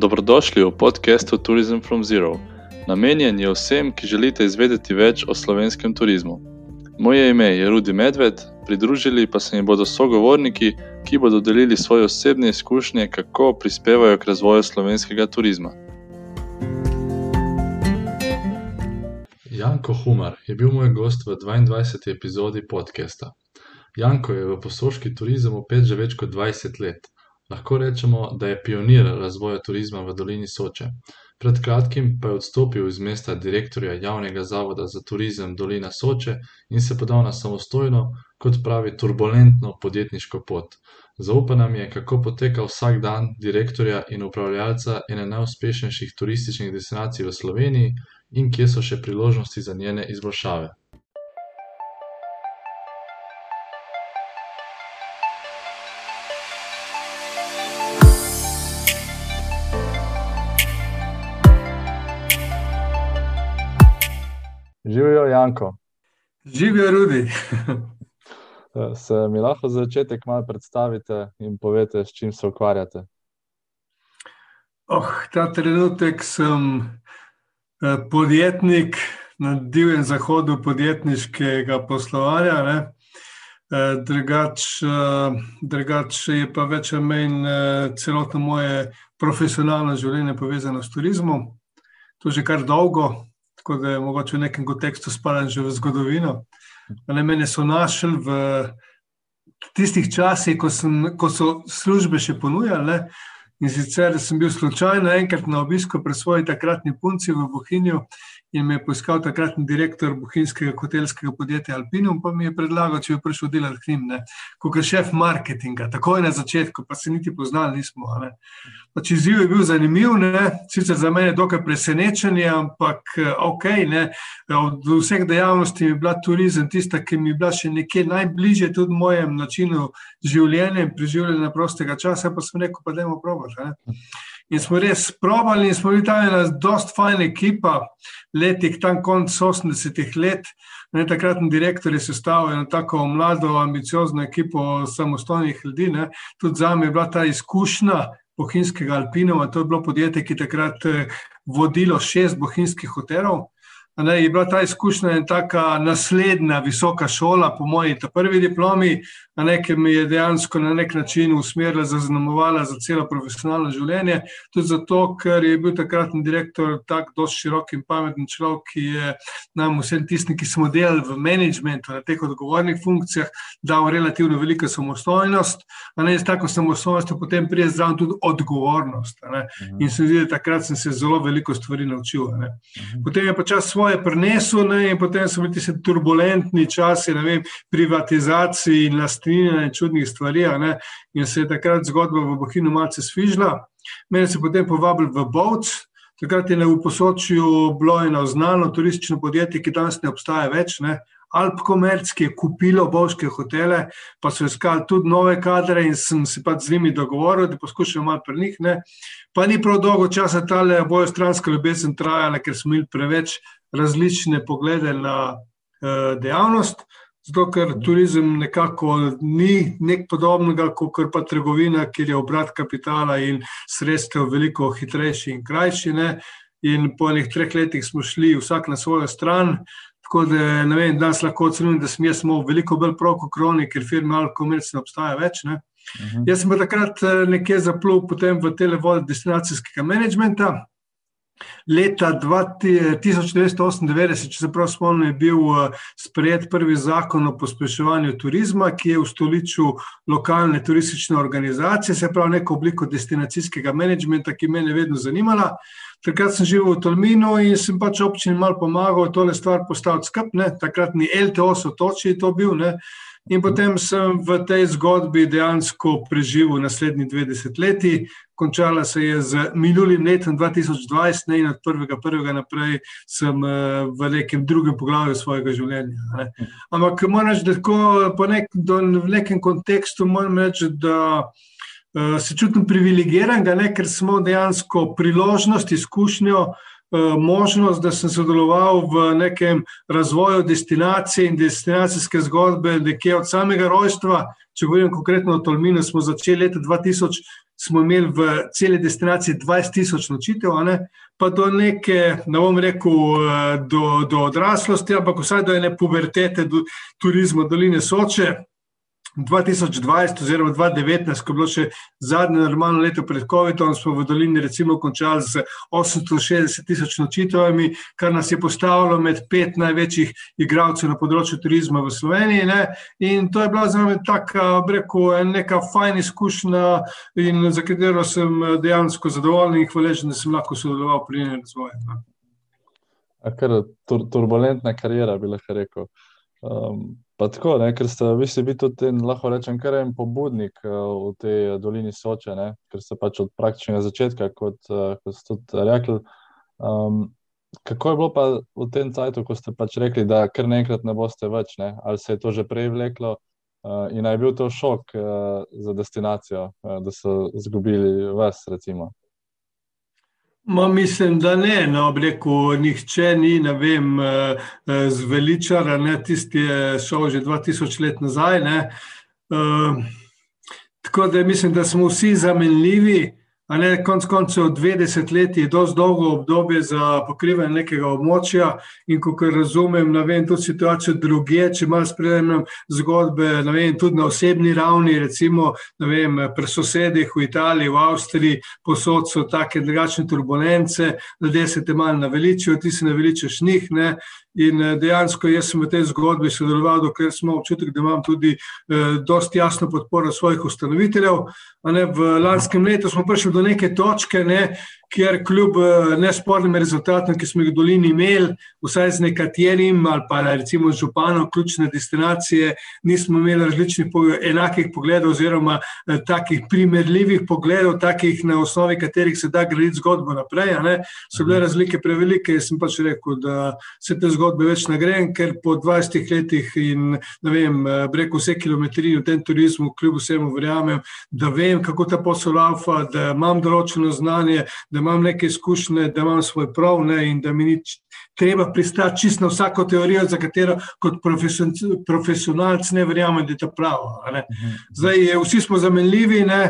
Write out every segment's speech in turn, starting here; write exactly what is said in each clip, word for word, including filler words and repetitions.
Dobrodošli v podcastu Tourism from Zero. Namenjen je vsem, ki želite izvedeti več o slovenskem turizmu. Moje ime je Rudi Medved, pridružili pa se mi bodo sogovorniki, ki bodo delili svoje osebne izkušnje, kako prispevajo k razvoju slovenskega turizma. Janko Humar je bil moj gost v dvaindvajseti epizodi podcasta. Janko je v Posoški turizem vpet že več kot dvajset let. Lahko rečemo, da je pionir razvoja turizma v dolini Soče. Pred kratkim pa je odstopil iz mesta direktorja javnega zavoda za turizem Dolina Soče in se podal na samostojno, kot pravi, turbulentno podjetniško pot. Zaupal nam je, kako poteka vsak dan direktorja in upravljalca ene najuspešnejših turističnih destinacij v Sloveniji in kje so še priložnosti za njene izboljšave. Živijo, Janko. Živijo, Rudi. Se mi lahko za začetek malo predstavite in povete, s čim se ukvarjate? Oh, ta trenutek sem podjetnik na divjem zahodu podjetniškega poslovanja. Ne? Drugač, drugač je pa več ali manj celotno moje profesionalno življenje povezano s turizmom. To že kar dolgo. Tako da je mogoče v nekem kontekstu spadam že v zgodovino. Ne, mene so našli v tistih časih, ko, sem, ko so službe še ponujali. Ne? In sicer sem bil slučajno enkrat na obisku pri svoji takratni punci v Bohinju in me je poiskal takratni direktor bohinjskega hotelskega podjetja Alpinum, pa mi je predlagal, če bi prišel delati k njim, ne, kot šef marketinga. Takoj na začetku, pa se niti poznali nismo. Ne. Pač izziv je bil zanimiv, ne, sicer za mene dokaj presenečenje, ampak ok, ne, od vseh dejavnosti mi je bila turizem tista, ki mi je bila še nekje najbližje tudi mojem načinu življenja in preživljanja prostega časa, pa sem rekel, pa dajmo probati. Ne. In smo res probali in smo bili tam ena dost fajna ekipa, letih tam konc osemdesetih let. Ne, takratni direktor je sestavil eno tako mlado, ambiciozno ekipo samostojnih ljudi. Ne. Tudi zame je bila ta izkušnja bohinjskega Alpinuma, to je bilo podjetje, ki takrat vodilo šest bohinjskih hotelov. Ne, je bila ta izkušnja in taka naslednja visoka šola po moji ta prvi diplomi, a ne, ki mi je dejansko na nek način usmerila, zaznamovala za celo profesionalno življenje, tudi zato, ker je bil takratni direktor tak dosti širok in pameten človek, ki je nam vsem tistim, ki smo delali v managementu, na teh odgovornih funkcijah, dal relativno veliko samostojnost, a ne, z tako samostojnostjo potem prije zraven tudi odgovornost. A ne. In se zdi, da takrat sem se zelo veliko stvari naučil. A ne. Potem je pa čas svoje prinesel, ne, in potem so bili tisti turbulentni časi, ne vem, privatizaciji in lastninjenja in čudnih stvari, ne, in se je takrat zgodba v Bohinju malce sfižila. Mene se potem povabili v Bovc, takrat je v Posočju bilo eno znano turistično podjetje, ki danes ne obstaja več, ne, Alpkomerc, ki je kupilo bovške hotele, pa so iskali tudi nove kadre in sem se pač z njimi dogovoril, da poskušam malo pri njih, ne. Pa ni prav dolgo časa tale obojestranska ljubezen trajala, ker smo imeli preveč različne poglede na uh, dejavnost, zato ker turizem nekako ni nek podobnega, kot pa trgovina, kjer je obrat kapitala in sredstev veliko hitrejši in krajši, ne. In po enih treh letih smo šli vsak na svojo stran, tako da ne vem, danes lahko ocenim, da sem jaz imel veliko bolj prav kot oni, ker firma Alpkomerc ne obstaja več. Ne. Uh-huh. Jaz sem pa takrat nekje zaplul potem v tele vode destinacijskega menedžmenta. Leta tisoč devetsto osemindevetdeset, če se prav spomnim, je bil sprejet prvi zakon o pospeševanju turizma, ki je ustoličil lokalne turistične organizacije, se pravi neko obliko destinacijskega menedžmenta, ki mene vedno zanimala. Takrat sem živel v Tolminu in sem pač občini malo pomagal tole stvar postaviti skupaj, ne, takratni L T O Sotočji je to bil, ne. In potem sem v tej zgodbi dejansko preživel naslednji dve desetletji. Končala se je z minulim letom dva tisoč dvajset, ne, in od prvega prvega naprej sem v nekem drugem poglavju svojega življenja. Ne. Ampak moram reči, da tako po nek, do, v nekem kontekstu moram reči, da uh, se čutim privilegiranega, ne, ker smo dejansko priložnost, izkušnjo, možnost, da sem sodeloval v nekem razvoju destinacije in destinacijske zgodbe nekje od samega rojstva če govorim konkretno o Tolminu, smo začeli leta dva tisoč, smo imeli v celi destinaciji dvajset tisoč nočitev, a ne? Pa do neke, ne bom rekel, do, do odraslosti, ampak vsaj do ene pubertete do turizma doline Soče. dva tisoč dvajset oziroma dva tisoč devetnajst, ko je bilo še zadnje normalno leto pred covidom, smo v dolini recimo končali z osemsto šestdeset tisoč nočitvami, kar nas je postavilo med pet največjih igralcev na področju turizma v Sloveniji, ne? In to je bila za me taka, rekel, neka fajn izkušnja in za katero sem dejansko zadovoljen in hvaležen, da sem lahko sodeloval pri njenem razvoju. Ne? A kar tur, turbulentna karijera, bi lahko rekel. Um, pa tako, ne, ker ste vi si biti tudi, lahko rečem, kar en pobudnik uh, v tej dolini Soče, ne, ker ste pač od praktičnega začetka, kot, uh, kot ste tudi rekli. Um, kako je bilo pa v tem cajtu, ko ste pač rekli, da kar naenkrat ne boste več, ne? Ali se je to že prej vleklo uh, in je bil to šok uh, za destinacijo, uh, da so izgubili vas, recimo? Ma mislim, da ne, no, rekel, nihče ni, ne vem, zveličar, ne, tisti je šel že dva tisoč let nazaj, ne. Uh, tako da mislim, da smo vsi zamenljivi, a ne, konc koncev dve desetletji je dosti dolgo obdobje za pokrivanje nekega območja in kakor razumem, ne vem, tudi situacijo drugje, če malo spremljam zgodbe, ne vem, tudi na osebni ravni, recimo, ne vem, pri sosedih v Italiji, v Avstriji, posod so take drugačne turbulence, ljudje se te malo naveličijo, ti se naveličaš njih, ne. In dejansko jaz sem v tej zgodbi sodeloval, dokler smo občutek, da imam tudi eh, dosti jasno podporo svojih ustanoviteljev. A ne, v lanskem letu smo prišli do neke točke, ne, kjer kljub nespornim rezultatom, ki smo jih v dolini imeli, vsaj z nekaterim ali pa recimo z županom ključne destinacije, nismo imeli različnih enakih pogledov oziroma eh, takih primerljivih pogledov, takih na osnovi katerih se da graditi zgodbo naprej, a ne. So bile razlike prevelike, jaz sem pač rekel, da se te zgodbe več ne grem, ker po dvajsetih letih in ne vem, rekel vse kilometrije v tem turizmu, kljub vsemu verjamem, da vem, kako ta posel laufa, da imam določeno znanje, da imam neke izkušnje, da imam svoj prav, ne, in da mi ni treba pristati čisto na vsako teorijo, za katero kot profesionalc ne verjamem, da je to pravo. Ne. Zdaj, vsi smo zamenljivi, ne,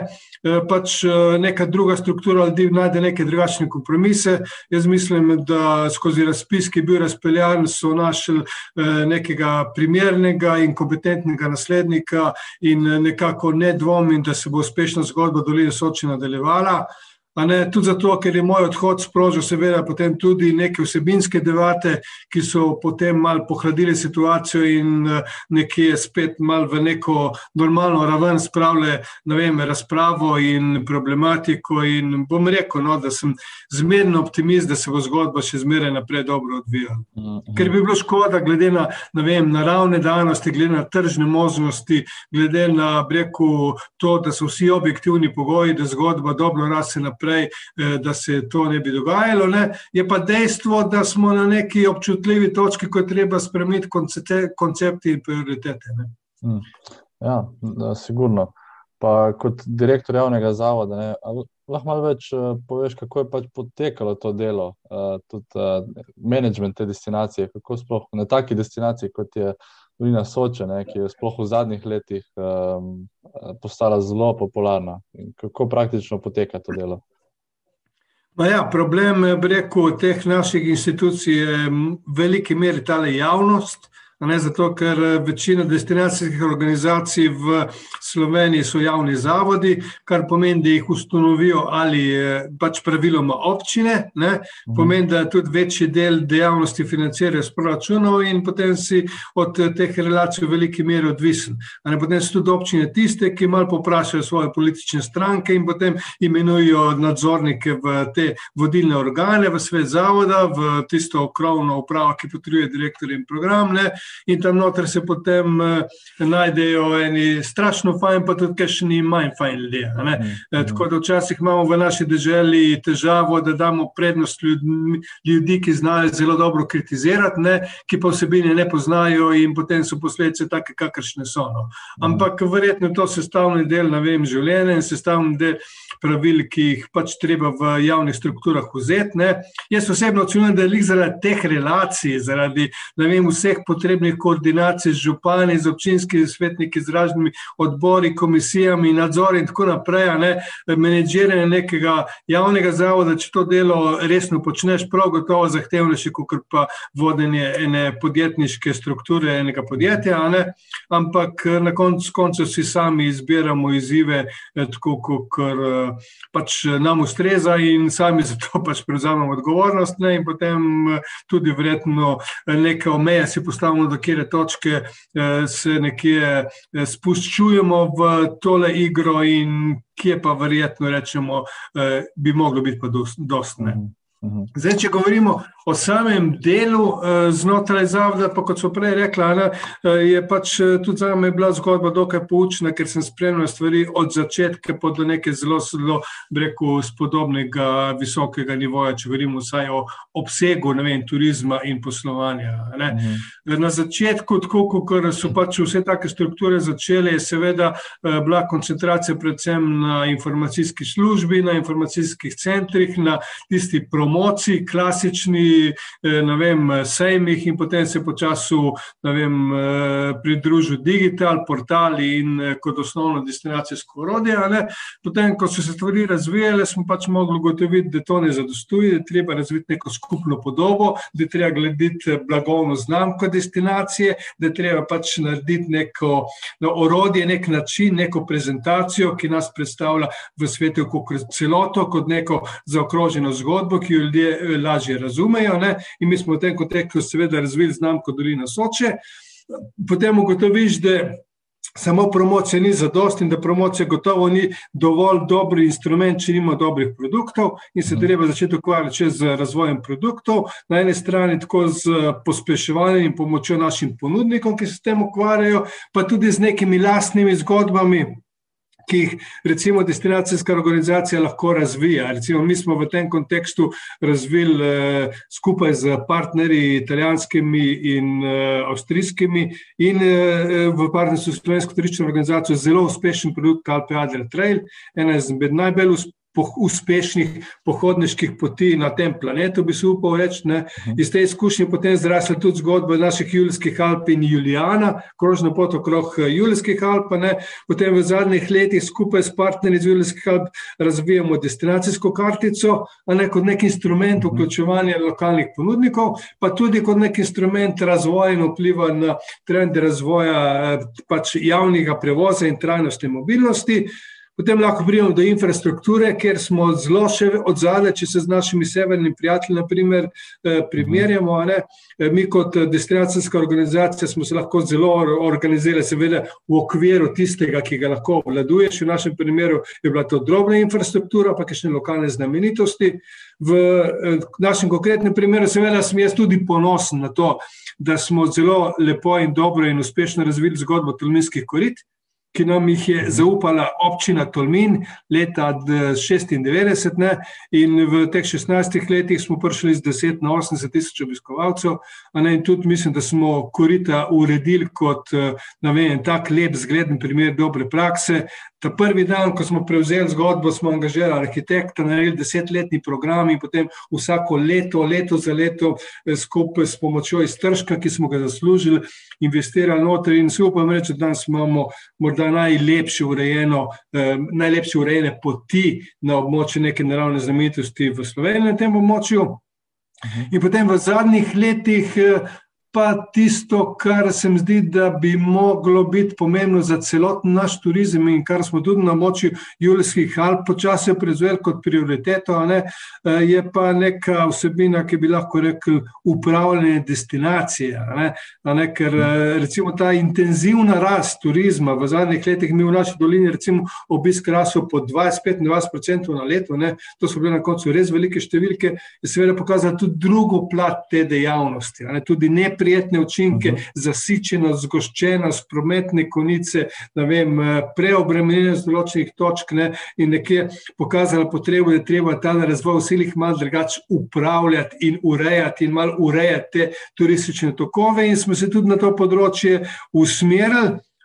pač neka druga struktura ljudi najde neke drugačne kompromise. Jaz mislim, da skozi razpis, ki je bil razpeljan, so našli nekega primernega in kompetentnega naslednika in nekako ne dvomim, da se bo uspešna zgodba doline Soče nadaljevala. A ne, tudi zato, ker je moj odhod sprožil seveda potem tudi neke vsebinske debate, ki so potem malo pohladili situacijo in nekje spet malo v neko normalno raven spravile, ne vem, razpravo in problematiko in bom rekel, no, da sem zmerno optimist, da se bo zgodba še zmeraj naprej dobro odvijala. Mm-hmm. Ker bi bilo škoda, glede na, ne vem, naravne danosti, glede na tržne možnosti, glede na, rekel, to, da so vsi objektivni pogoji, da zgodba dobro raste naprej, Prej, da se to ne bi dogajalo. Ne. Je pa dejstvo, da smo na neki občutljivi točki, ko je treba spremeniti koncepti in prioritete. Ne. Hmm. Ja, da, sigurno. Pa kot direktor javnega zavoda, ne, lahko malo več poveš, kako je pač potekalo to delo, tudi management te destinacije, kako sploh na taki destinaciji, kot je dolina Soče, ne, ki je sploh v zadnjih letih um, postala zelo popularna. In kako praktično poteka to delo? Ma ja, problem, bi rekel, teh naših institucij je v veliki meri tale javnost, a ne zato, ker večina destinacijskih organizacij v Sloveniji so javni zavodi, kar pomeni, da jih ustanovijo ali pač praviloma občine, ne, pomeni, da tudi večji del dejavnosti financirajo s proračunov in potem si od teh relacij v veliki meri odvisen. A ne, potem so tudi občine tiste, ki malo poprašajo svoje politične stranke in potem imenujo nadzornike v te vodilne organe, v svet zavoda, v tisto okrovno upravo, ki potrjuje direktor in program, ne, in tam noter se potem uh, najdejo eni strašno fajn, pa tudi kakšni manj fajn ljudje. Ne? Mm, mm. Tako da včasih imamo v naši deželi težavo, da damo prednost ljudi, ljudi ki znajo zelo dobro kritizirati, ne? Ki pa vsebine ne poznajo in potem so posledice take, kakršne so. No. Ampak verjetno to sestavni del, ne vem, življenja in sestavni del pravil, ki jih pač treba v javnih strukturah vzeti. Ne. Jaz osebno ocenjujem, da je lih zaradi teh relacij, zaradi ne vem, vseh potrebnih koordinacij z župani, z občinskimi svetniki, z raznimi odbori, komisijami, nadzori in tako naprej, ne, menedžiranje nekega javnega zavoda, če to delo resno počneš, prav gotovo zahtevnejše, kot pa vodenje ene podjetniške strukture, enega podjetja, ne? Ampak na koncu koncev si sami izbiramo izzive, tako kot pač nam ustreza in sami za to pač prevzamemo odgovornost, ne? In potem tudi verjetno neke omeje si postavimo, do kjere točke se nekje spuščujemo v tole igro in kje pa verjetno rečemo, bi moglo biti pa dost, ne. Zdaj, če govorimo o samem delu znotraj zavoda, pa kot so prej rekla, ne, je pač tudi zame bila zgodba dokaj poučna, ker sem spremljal stvari od začetka pa do neke zelo, zelo, breku, spodobnega, visokega nivoja, če govorimo vsaj o obsegu, ne vem, turizma in poslovanja, ne. Mhm. Na začetku, tako kot so pač vse take strukture začele, je seveda bila koncentracija predvsem na informacijski službi, na informacijskih centrih, na tisti promociji, klasični, ne vem, sejmih in potem se po času, ne vem, pridružil digital, portali in kot osnovno destinacijsko orodje, ne. Potem, ko so se stvari razvijale, smo pač mogli ugotoviti, da to ne zadostuje, da treba razviti neko skupno podobo, da treba glediti blagovno znamko destinacije, da treba pač narediti neko no, orodje, nek način, neko prezentacijo, ki nas predstavlja v svetu kot celoto, kot neko zaokroženo zgodbo, ki jo ljudje lažje razumejo, ne? In mi smo v tem kontekstu seveda razvili znamko Dolina Soče. Potem ugotoviš, da samo promocija ni zadost in da promocija gotovo ni dovolj dober instrument, če nima dobrih produktov in se treba začeti ukvarjati z razvojem produktov. Na eni strani tako z pospeševanjem in pomočjo našim ponudnikom, ki se s tem ukvarjajo, pa tudi z nekimi lastnimi zgodbami, ki jih recimo destinacijska organizacija lahko razvija. Recimo mi smo v tem kontekstu razvili eh, skupaj z partnerji italijanskimi in eh, avstrijskimi in eh, v partnerstvu s Slovensko turistično organizacijo zelo uspešen produkt Alpe Adria Trail, ena izmed najbolj uspešnih uspešnih pohodniških poti na tem planetu, bi se upal reči, ne. Iz te izkušnje potem zrasla tudi zgodba naših Julijskih Alp in Julijana, krožna pot okrog Julijskih Alp, ne. Potem v zadnjih letih skupaj s partnerji iz Julijskih Alp razvijamo destinacijsko kartico, a ne kot nek instrument vključevanja lokalnih ponudnikov, pa tudi kot nek instrument razvoja in vpliva na trend razvoja pač javnega prevoza in trajnostne mobilnosti. Potem lahko pridemo do infrastrukture, kjer smo zelo še odzadaj, če se z našimi severnimi prijatelji, na primer, primerjamo, ne. Mi kot destinacijska organizacija smo se lahko zelo organizirali, seveda v okviru tistega, ki ga lahko obvladuješ. V našem primeru je bila to drobna infrastruktura, pa kakšne lokalne znamenitosti. V našem konkretnem primeru seveda sem jaz tudi ponosen na to, da smo zelo lepo in dobro in uspešno razvili zgodbo Tolminskih korit, ki nam jih je zaupala občina Tolmin leta šestindevetdeset, ne, in v teh šestnajstih letih smo prišli z deset na osemdeset tisoč obiskovalcev, a ne, in tudi mislim, da smo korita uredili kot, ne vem, tak lep, zgleden primer dobre prakse. Ta prvi dan, ko smo prevzeli zgodbo, smo angažirali arhitekta, naredili desetletni program in potem vsako leto, leto za leto, skupaj s pomočjo iztržka, ki smo ga zaslužili, investirali noter in si upam reči, da danes imamo morda najlepše urejeno, eh, najlepše urejene poti na območju neke naravne znamenitosti v Sloveniji na tem območju. In potem v zadnjih letih pa tisto, kar se mi zdi, da bi moglo biti pomembno za celoten naš turizem in kar smo tudi na območju Julijskih Alp počasi prevzeli kot prioriteto, a ne, je pa neka vsebina, ki bi lahko rekel upravljanje destinacije, a ne, a ne, ker recimo ta intenzivna rast turizma v zadnjih letih, mi v naši dolini recimo obisk rasel po dvajset, petindvajset procentov na leto, ne, to so bile na koncu res velike številke, je seveda pokazala tudi drugo plat te dejavnosti, a ne, tudi ne prijetne učinke, zasičenost, zgoščenost, prometne konice, ne vem, preobremenjenost določenih točk, ne, in nekje pokazala potrebo, da je treba ta razvoj v silih malo drugače upravljati in urejati in malo urejati te turistične tokove in smo se tudi na to področje usmerili.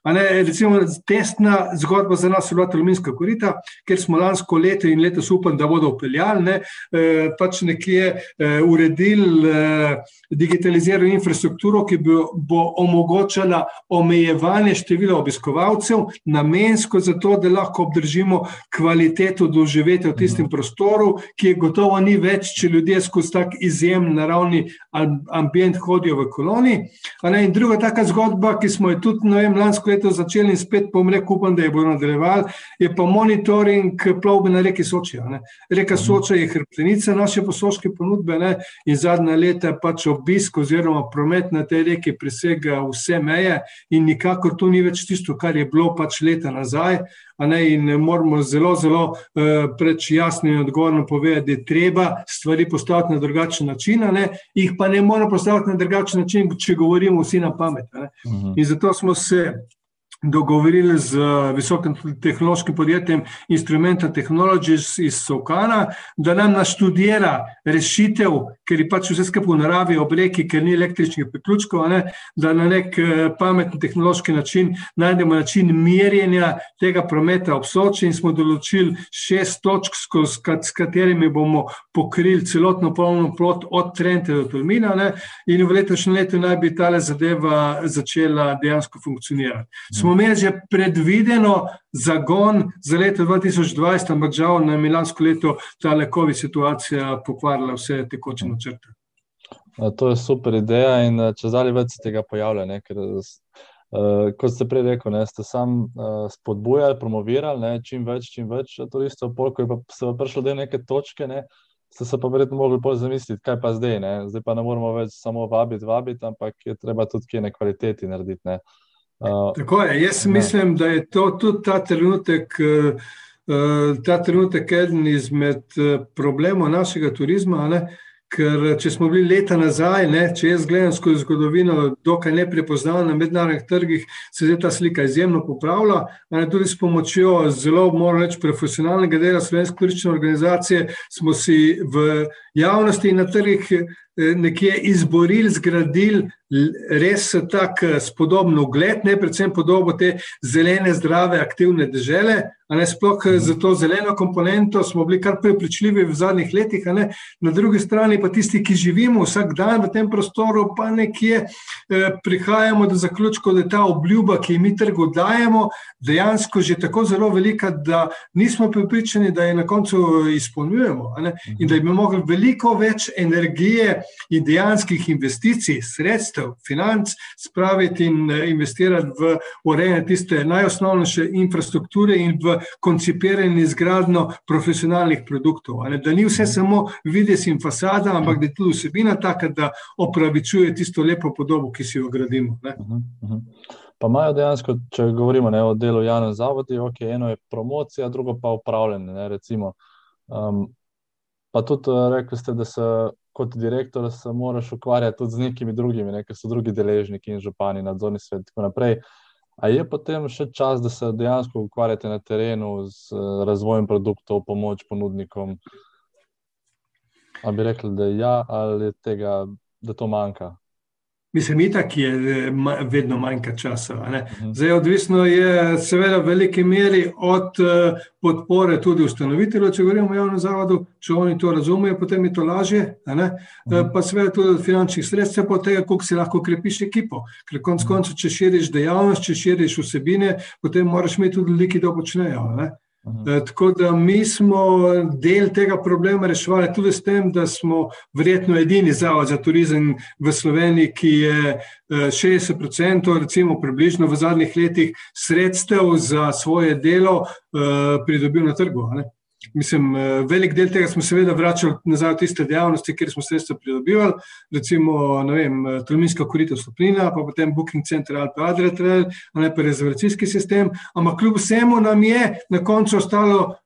A ne, recimo testna zgodba za nas je bila Tolminska korita, ker smo lansko leto in letos upam, da bodo upeljali, ne, eh, pač nekje eh, uredili eh, digitalizirano infrastrukturo, ki bo, bo omogočala omejevanje števila obiskovalcev, namensko zato, da lahko obdržimo kvaliteto doživetja v tistem prostoru, ki je gotovo ni več, če ljudje skozi tak izjemen naravni ambient hodijo v koloni. A ne, in druga taka zgodba, ki smo jo tudi, ne vem, lansko leto začeli in spet bom rekel, upam, da je bodo nadaljevali, je pa monitoring plovbe na reki Soči. Ne. Reka Soča je hrbtenica naše posoške ponudbe, ne, in zadnja leta pač obisk oziroma promet na tej reki presega vse meje in nikakor to ni več tisto, kar je bilo pač leta nazaj, a ne, in moramo zelo, zelo uh, preč jasno in odgovorno povedati, da je treba stvari postaviti na drugačen način, a ne, jih pa ne moramo postaviti na drugačen način, če govorimo vsi na pamet. A ne. Uh-huh. In zato smo se dogovorili z visokim tehnološkim podjetjem Instrumenta Technologies iz Solkana, da nam naštudira rešitev, ker je pač vse skupaj v naravi ob reki, ker ni električnih priključkov, ne, da na nek pametni tehnološki način najdemo način merjenja tega prometa ob Soči in smo določili šest točk, s katerimi bomo pokrili celotno plovno plot od Trente do Tolmina, ne, in v letošnjem letu naj bi tale zadeva začela dejansko funkcionirati. Smo imeli že predvideno zagon za leto dva tisoč dvajset, ampak žal na lansko leto tale COVID situacija pokvarila vse tekoče načrte. To je super ideja in čez dalje več se tega pojavlja, ne, ker uh, kot ste prej rekel, ne, ste sam uh, spodbujali, promovirali, ne, čim več, čim več turistov, polko je pa se prišlo do neke točke, ne, ste se pa verjetno mogli bolj zamisliti, kaj pa zdaj, ne, zdaj pa ne moramo več samo vabiti, vabiti, ampak je treba tudi kje na kvaliteti narediti, ne. Uh, Tako je, jaz ne. mislim, da je to tudi ta trenutek, uh, ta trenutek eden izmed problemov našega turizma, ne? Ker če smo bili leta nazaj, ne? Če jaz gledam skozi zgodovino dokaj neprepoznavno na mednarodnih trgih, se zdaj ta slika izjemno popravlja, ne? Tudi s pomočjo zelo, moram reči, profesionalnega dela Slovenske turistične organizacije smo si v javnosti in na trgih nekje izborili, zgradili res tak spodobno ugled, ne, predvsem podobo te zelene, zdrave, aktivne dežele, a ne, sploh za to zeleno komponento smo bili kar prepričljivi v zadnjih letih, a ne, na drugi strani pa tisti, ki živimo vsak dan v tem prostoru, pa nekje eh, prihajamo do zaključkov, da je ta obljuba, ki mi trgu dajemo, dejansko že tako zelo velika, da nismo prepričani, da je na koncu izpolnjujemo, a ne, in da bi mogli veliko več energije in dejanskih investicij, sredstev, financ spraviti in investirati v urejanje tiste najosnovnejše infrastrukture in v koncipiranje in izgradnjo profesionalnih produktov. Ne? Da ni vse samo videz in fasada, ampak da je tudi vsebina taka, da opravičuje tisto lepo podobo, ki si jo gradimo. Ne? Uh-huh, uh-huh. Pa imajo dejansko, če govorimo, ne, o delu javnem zavodi, ok, eno je promocija, drugo pa upravljanje, ne, recimo. Um, pa tudi rekli ste, da se kot direktor se moraš ukvarjati tudi z nekimi drugimi, ne, ker so drugi deležniki in župani, nadzorni svet in tako naprej. A je potem še čas, da se dejansko ukvarjate na terenu z razvojem produktov, pomoč ponudnikom? A bi rekli, da ja, ali tega, da to manjka? Mislim, itak je vedno manjka časa. Ne? Zdaj, odvisno je seveda v veliki meri od podpore tudi ustanoviteljev, če govorimo o javnem zavodu, če oni to razumejo, potem je to lažje, ne? Pa seveda tudi od finančnih sredstev, pa tega, koliko si lahko krepiš ekipo. Ker konec koncev, če širiš dejavnost, če širiš vsebine, potem moraš imeti tudi ljudi, ki to počnejo. Ne? Uh-huh. Tako da mi smo del tega problema reševali tudi s tem, da smo verjetno edini zavod za turizem v Sloveniji, ki je šestdeset procentov recimo približno v zadnjih letih sredstev za svoje delo pridobil na trgu. Ne? Mislim, velik del tega smo seveda vračali nazaj v tiste dejavnosti, kjer smo sredstva pridobivali, recimo, ne vem, Tolminska korita Vstopnina, pa potem Booking Center Alpe Adria Trail, ne pa rezervacijski sistem, ampak kljub vsemu nam je na koncu ostalo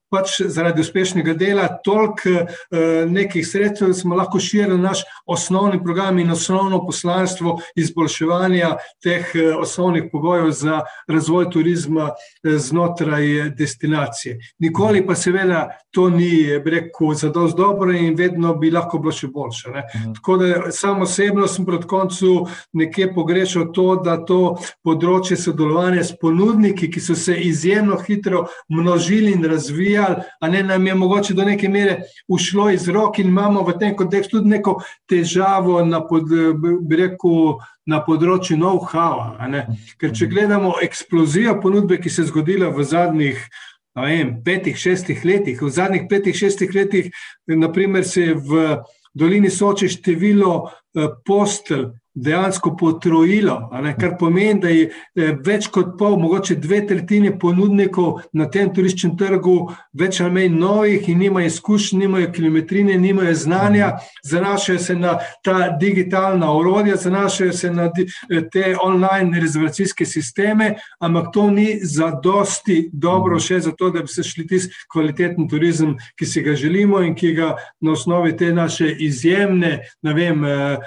pač zaradi uspešnega dela toliko nekih sredstev, da smo lahko širili naš osnovni program in osnovno poslanstvo izboljševanja teh osnovnih pogojev za razvoj turizma znotraj destinacije. Nikoli pa seveda to ni, bi rekel, zadost dobro in vedno bi lahko bilo še boljše. Ne? Mhm. Tako da sam osebno sem pred koncu nekje pogrešal to, da to področje sodelovanja s ponudniki, ki so se izjemno hitro množili in razvijali, a ne nam je mogoče do neke mere ušlo iz rok in imamo v tem kontekstu tudi neko težavo na, pod, bi rekel, na področju know-howa. Ker če gledamo eksplozijo ponudbe, ki se je zgodila v zadnjih ne vem, petih, šestih letih, v zadnjih petih, šestih letih, naprimer se je v dolini Soče število postelj dejansko potrojilo, ne, kar pomeni, da je več kot pol, mogoče dve tretjine ponudnikov na tem turističnem trgu več ali manj novih in nimajo izkušenj, nimajo kilometrine, nimajo znanja, zanašajo se na ta digitalna orodja, zanašajo se na te online rezervacijske sisteme, ampak to ni zadosti dobro še za to, da bi se šli tisti kvaliteten turizem, ki si ga želimo in ki ga na osnovi te naše izjemne, ne vem,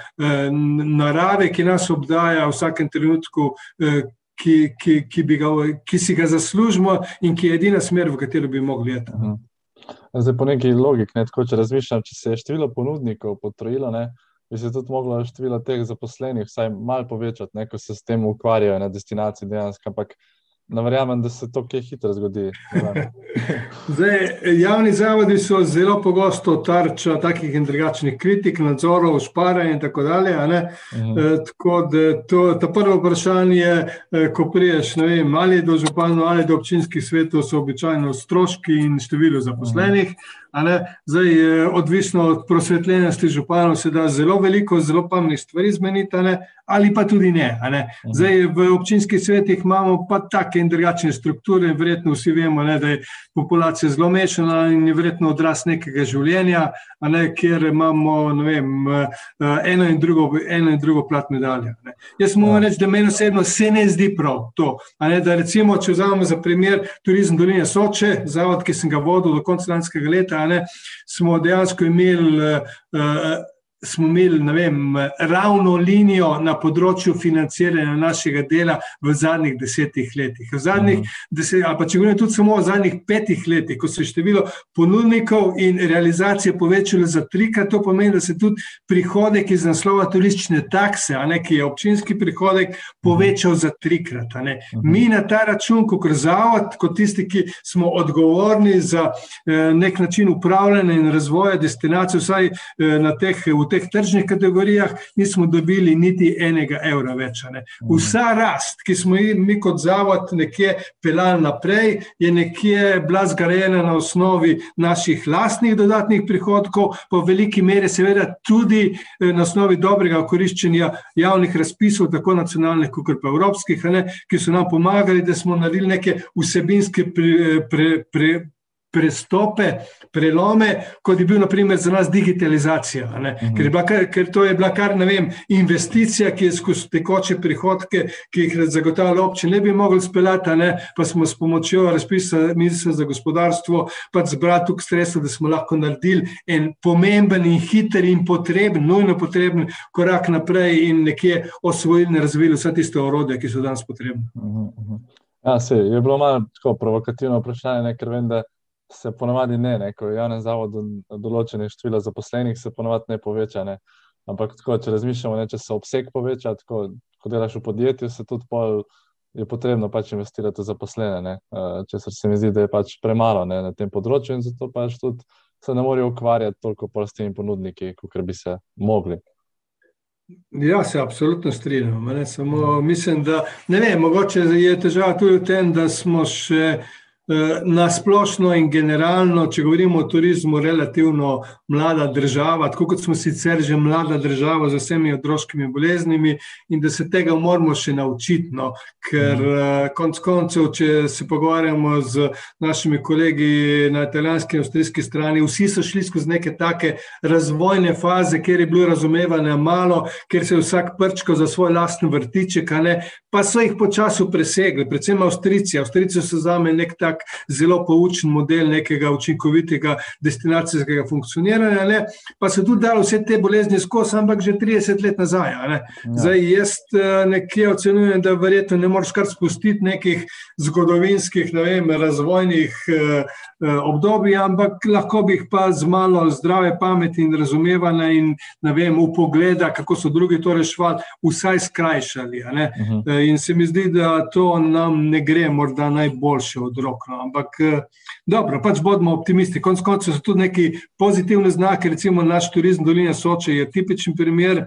narave, ki nas obdaja v vsakem trenutku, ki, ki, ki, bi ga, ki si ga zaslužimo in ki je edina smer, v katero bi mogli jeti. Zdaj po neki logik, ne, tako če razmišljam, če se je število ponudnikov potrojilo, ne, bi se tudi moglo število teh zaposlenih vsaj malo povečati, ne, ko se s tem ukvarjajo na destinaciji dejansko, ampak ne verjamem, da se to kaj hitro zgodi. Zdaj, javni zavodi so zelo pogosto tarča takih in drugačnih kritik, nadzorov, šparanja in tako dalje. Ne? Mhm. E, tako da to, to prvo vprašanje, ko priješ, ne vem, ali do županov, ali do občinskih svetov, so običajno stroški in število zaposlenih. Mhm. Zdaj, odvisno od prosvetljenosti županov se da zelo veliko, zelo pametnih stvari zmeniti, ali pa tudi ne. ne. Zdaj, v občinskih svetih imamo pa take in drugačne strukture, verjetno vsi vemo, ne, da je populacija zelo mešana in je verjetno odraz nekega življenja, a ne, kjer imamo, ne vem, eno in drugo, eno in drugo plat medalja. Ne. Jaz moram reči, da meni osebno se ne zdi prav to, a ne, da recimo, če vzamemo za primer Turizem doline Soče, zavod, ki sem ga vodil do konca lanskega leta, ne, smo dejansko imeli, uh, smo imeli, ne vem, ravno linijo na področju financiranja našega dela v zadnjih desetih letih. V zadnjih deset, ali pa če govorim tudi samo v zadnjih petih letih, ko se je število ponudnikov in realizacije povečalo za trikrat, to pomeni, da se tudi prihodek iz naslova turistične takse, a ne, ki je občinski prihodek, povečal za trikrat. A ne. Mi na ta račun, kot zavod, kot tisti, ki smo odgovorni za eh, nek način upravljanja in razvoja destinacij, vsaj eh, na teh, v teh tržnih kategorijah, nismo dobili niti enega evra več. Ne. Vsa rast, ki smo mi kot zavod nekje pelali naprej, je nekje bila zgrajena na osnovi naših lastnih dodatnih prihodkov, po veliki meri seveda tudi na osnovi dobrega koriščenja javnih razpisov, tako nacionalnih, kot pa evropskih, ne, ki so nam pomagali, da smo naredili neke vsebinske pre, pre, pre, prestope, prelome, kot je bil na primer za nas digitalizacija, ne? Uh-huh. Ker, je bila kar, ker to je bila kar, ne vem, investicija, ki je skozi tekoče prihodke, ki jih zagotavlja občine, ne bi mogli speljati, ne? Pa smo s pomočjo razpisa Ministrstva za gospodarstvo pač zbrati tukaj sredstva, da smo lahko naredili en pomemben in hiter in potreben, nujno potreben korak naprej in nekje osvojili in razvili vsa tiste orodja, ki so danes potrebne. Uh-huh. Ja, se, je bilo malo tako provokativno vprašanje, ne? Ker vem, da se ponavadi ne, ne, ko je javnem zavodu določene število zaposlenih, se ponavadi ne poveča, ne. Ampak tako, če razmišljamo, ne, če se obseg poveča, tako, ko delaš v podjetju, se tudi pol je potrebno pač investirati v zaposlene, ne. Česar se mi zdi, da je pač premalo, ne, na tem področju in zato pač tudi se ne morejo ukvarjati toliko pol s temi ponudniki, kakor bi se mogli. Ja, se absolutno strinjam, ne, samo mislim, da, ne vem, mogoče je težava tudi v tem, da smo še na splošno in generalno, če govorimo o turizmu, relativno mlada država, tako kot smo sicer že mlada država z vsemi otroškimi boleznimi in da se tega moramo še naučiti, no, ker konec koncev, če se pogovarjamo z našimi kolegi na italijanski in avstrijski strani, vsi so šli skozi neke take razvojne faze, kjer je bilo razumevanja malo, kjer se je vsak prčkal za svoj lasten vrtiček, a ne, pa so jih počasi presegli, predvsem Avstrijci. Avstrijci so zame nek tak tak zelo poučen model nekega učinkovitega destinacijskega funkcioniranja, ne? Pa so tudi dali vse te bolezni skozi, ampak že trideset let nazaj. Ne? Ja. Zdaj, jaz nekje ocenujem, da verjetno ne moreš kar spustiti nekih zgodovinskih, ne vem, razvojnih eh, obdobij, ampak lahko bi jih pa z malo zdrave pameti in razumevanja in, ne vem, upogleda, kako so drugi to reševali, vsaj skrajšali. Ne? Uh-huh. In se mi zdi, da to nam ne gre morda najboljše od rok. No? Ampak dobro, pač bodimo optimisti. Konec koncev so tudi neki pozitivne znake, recimo naš turizem Doline Soče je tipičen primer,